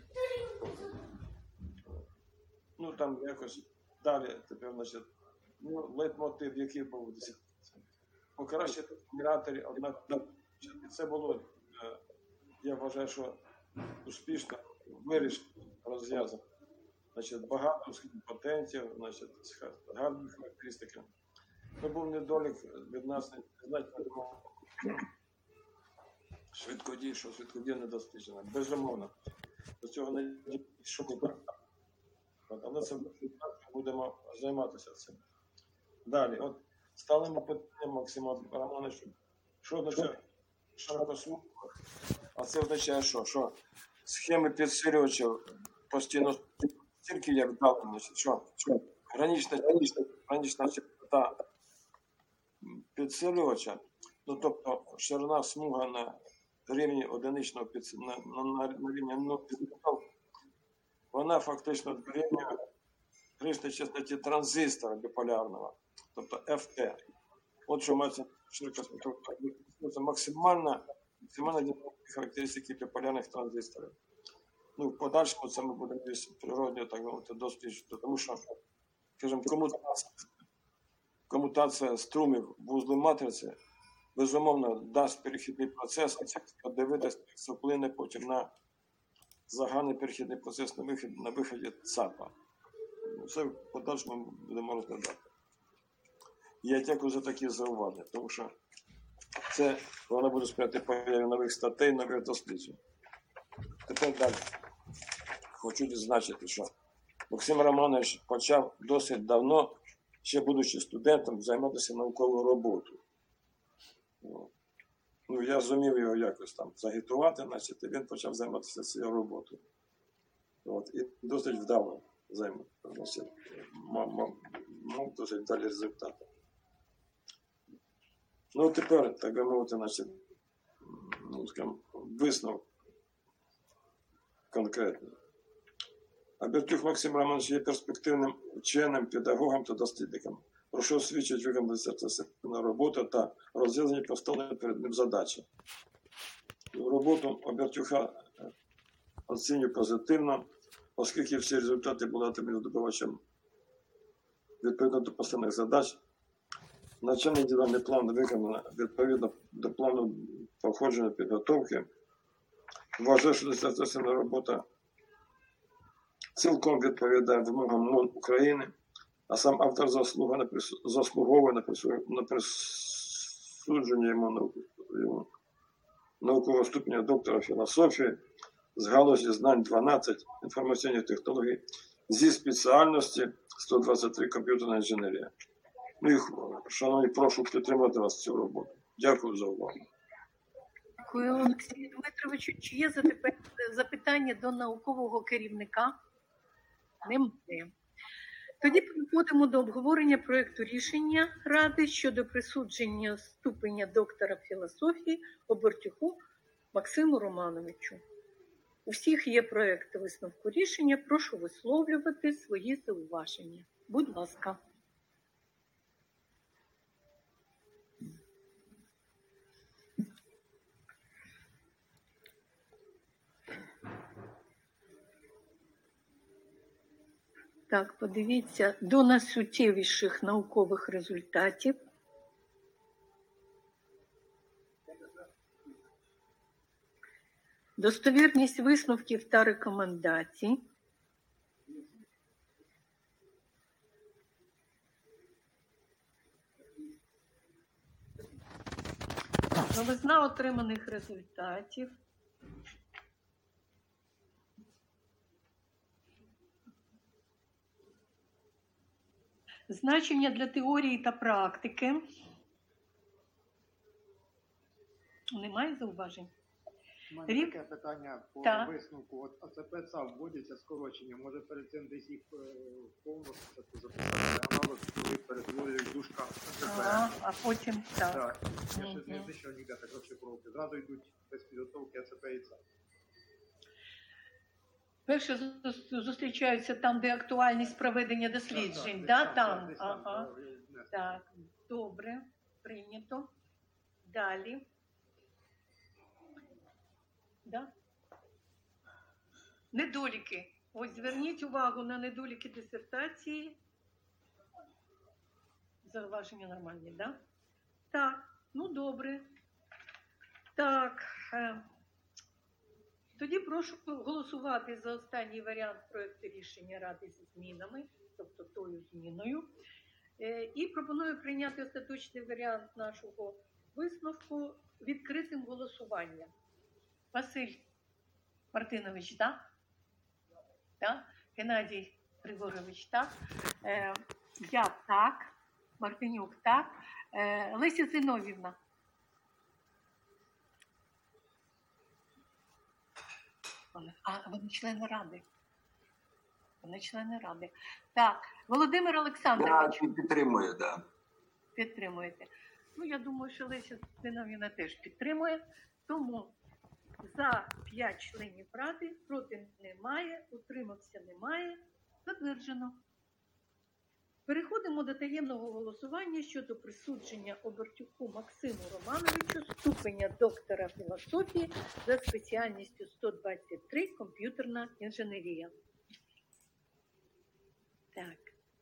Ну, там якось далі, тепер, значить, ну, лейтмотив, який був покращити генераторі, однак, і це було, я вважаю, що успішно вирішено, розв'язано. Значить, багато патентів, значить, гарні характеристики. Це був недолік від нас, не знати, швидкодій, що швидкодій не досліджено. Безумовно. До цього не шукати. Але це будемо займатися цим. Далі. От сталими питанням Максима Романовича. Що означає широкосмугова? А це означає що? Що схеми підсилювачів постійно стільки як вдалено. Що? Що? Гранична, гранична частота підсилювача, ну тобто ширина смуга на рівні одиничного підсилювача, на, на, на рівні нуль, вона фактично дорівнює граничній частоті транзистора біполярного, тобто еф те. От що мається це максимальна, максимальна характеристики біполярних транзисторів. Ну, в подальшому це ми будемо природньо, так мовити, досліджувати, тому що, скажімо, комутація, комутація струмів вузли матриці, безумовно, дасть перехідний процес, подивитися, як це вплине потім на загальний перехідний процес на виході, на виході ЦАПа. Це в подальшому будемо розглядати. Я дякую за такі зауваження, тому що це воно буде сприяти появі нових статей, нових досліджень. Тепер далі. Хочу відзначити, що Максим Романович почав досить давно ще будучи студентом, займатися науковою роботою. Ну, я зумів його якось там загітувати, значить, і він почав займатися цією роботою. От, і досить вдало займатися. Мав досить далі результати. Ну, тепер, так би мовити, значить, ну, скажімо, висновок конкретний. Обертюх Максим Романович є перспективним вченим, педагогом та дослідником, про що свідчить виконана дисертаційна робота та розв'язані поставлені перед ним задачі. Роботу Обертюха оцінюю позитивно, оскільки всі результати були отримані здобувачем відповідно до поставлених задач. Навчальний індивідуальний план виконано відповідно до плану походження підготовки. Вважаю, що дисертаційна робота цілком відповідає вимогам МОН України, а сам автор заслуга на прис... заслуговує на, прису... на присудження йому наук... йому наукового ступеня доктора філософії з галузі знань дванадцять інформаційних технологій зі спеціальності сто двадцять три комп'ютерна інженерія. Ну і, шановні, прошу підтримати вас цю роботу. Дякую за увагу. Дякую, Олексію Дмитровичу. Чи є запитання до наукового керівника? Немає. Тоді переходимо до обговорення проєкту рішення Ради щодо присудження ступеня доктора філософії Обертюху Максиму Романовичу. У всіх є проєкт висновку рішення. Прошу висловлювати свої зауваження. Будь ласка. Так, подивіться, до найсуттєвіших наукових результатів. Достовірність висновків та рекомендацій. Новизна отриманих результатів. Значення для теорії та практики. Немає зауважень? У мене Рік? таке питання по Так. висновку. От АЦП ЦА вводиться скорочення. Може перед цим десь їх е, повністю записати, аналог, коли перетворюють дужка АЦП. А, а потім так. Так. Я ще не Мгм. знайшов ніде так розшифровки. Зразу йдуть без підготовки АЦП і ЦА. Перше зу- зустрічаються там, де актуальність проведення досліджень. Так, Да, так, там. десь там, Ага. так, внести. Так, добре, прийнято. Далі. Да? Недоліки. Ось зверніть увагу на недоліки дисертації. Зауваження нормальні, да? Так, ну добре. Так. е, Тоді прошу голосувати за останній варіант проєкту рішення Ради зі змінами, тобто тою зміною. Е, І пропоную прийняти остаточний варіант нашого висновку відкритим голосуванням. Василь Мартинович, так? Так? Геннадій Григорович, так? Е, Я так. Мартинюк, так. Е, Леся Зиновівна. А, вони члени Ради. Вони члени Ради. Так, Володимир Я Олександрович, підтримую, так. Да. підтримуєте. Ну, я думаю, що Леся Зиновівна теж підтримує. Тому за п'ять членів Ради, проти немає, утримався немає. Затверджено. Переходимо до таємного голосування щодо присудження Обертюху Максиму Романовичу ступеня доктора філософії за спеціальністю сто двадцять три комп'ютерна інженерія. Так.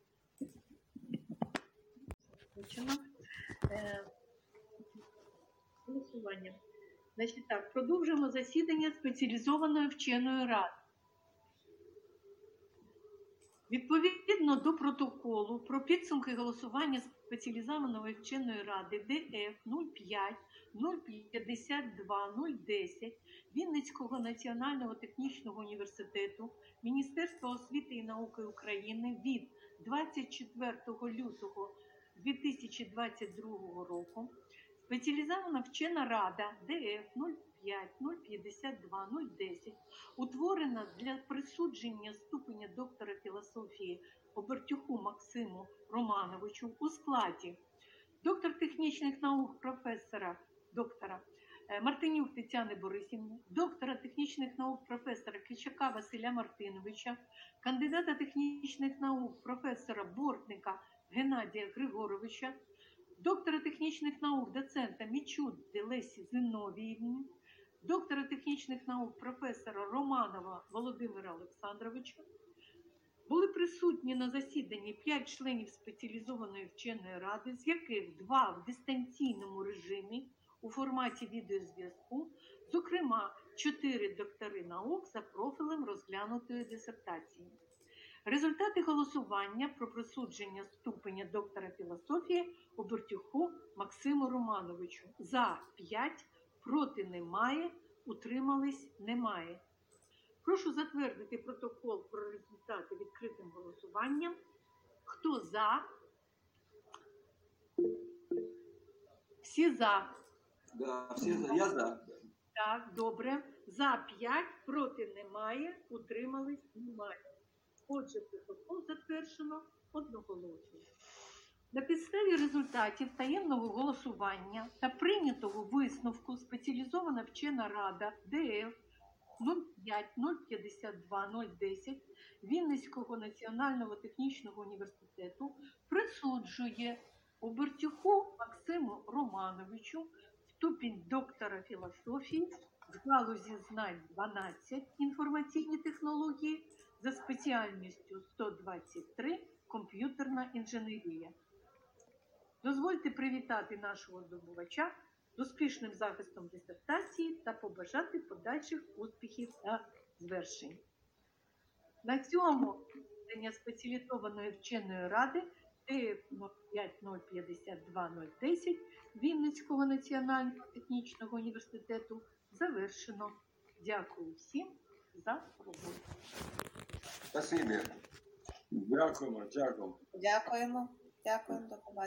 Почнемо. Е, Голосування. Значить так, продовжуємо засідання спеціалізованої вченої ради. Відповідно до протоколу про підсумки голосування спеціалізованої вченої ради Д Ф нуль п'ять нуль п'ятдесят два нуль десять Вінницького національного технічного університету Міністерства освіти і науки України від двадцять четвертого лютого дві тисячі двадцять другого року спеціалізована вчена рада Д Ф нуль п'ять нуль п'ятдесят два нуль десять утворена для присудження ступеня доктора філософії Обертюху Максиму Романовичу у складі доктор технічних наук професора доктора е, Мартинюк Тетяни Борисівни, доктора технічних наук професора Кичака Василя Мартиновича, кандидата технічних наук професора Бортника Геннадія Григоровича, доктора технічних наук доцента Мічудди Лесі Зиновіївни, доктора технічних наук професора Романова Володимира Олександровича. Були присутні на засіданні п'ять членів спеціалізованої вченої ради, з яких два в дистанційному режимі у форматі відеозв'язку, зокрема чотири доктори наук за профілем розглянутої дисертації. Результати голосування про присудження ступеня доктора філософії Обертюху Максиму Романовичу. За п'ять, проти немає, утримались немає. Прошу затвердити протокол про результати відкритим голосуванням. Хто за? Всі за. Да, всі за. Я за. Так, добре. За п'ять, проти немає, утримались немає. Отже, протокол затверджено одноголосно. На підставі результатів таємного голосування та прийнятого висновку спеціалізована вчена рада Д Ф нуль п'ять нуль п'ятдесят два нуль десять Вінницького національного технічного університету присуджує Обертюху Максиму Романовичу ступінь доктора філософії з галузі знань дванадцять інформаційні технології за спеціальністю сто двадцять три комп'ютерна інженерія. Дозвольте привітати нашого здобувача з успішним захистом дисертації та побажати подальших успіхів та звершень. На цьому засідання спеціалізованої вченої ради Д Ф нуль п'ять нуль п'ятдесят два нуль десять Вінницького національного технічного університету завершено. Дякую всім за роботу. Спасибі. Дякуємо, дякуємо. Дякуємо. Дякуємо. До побачення.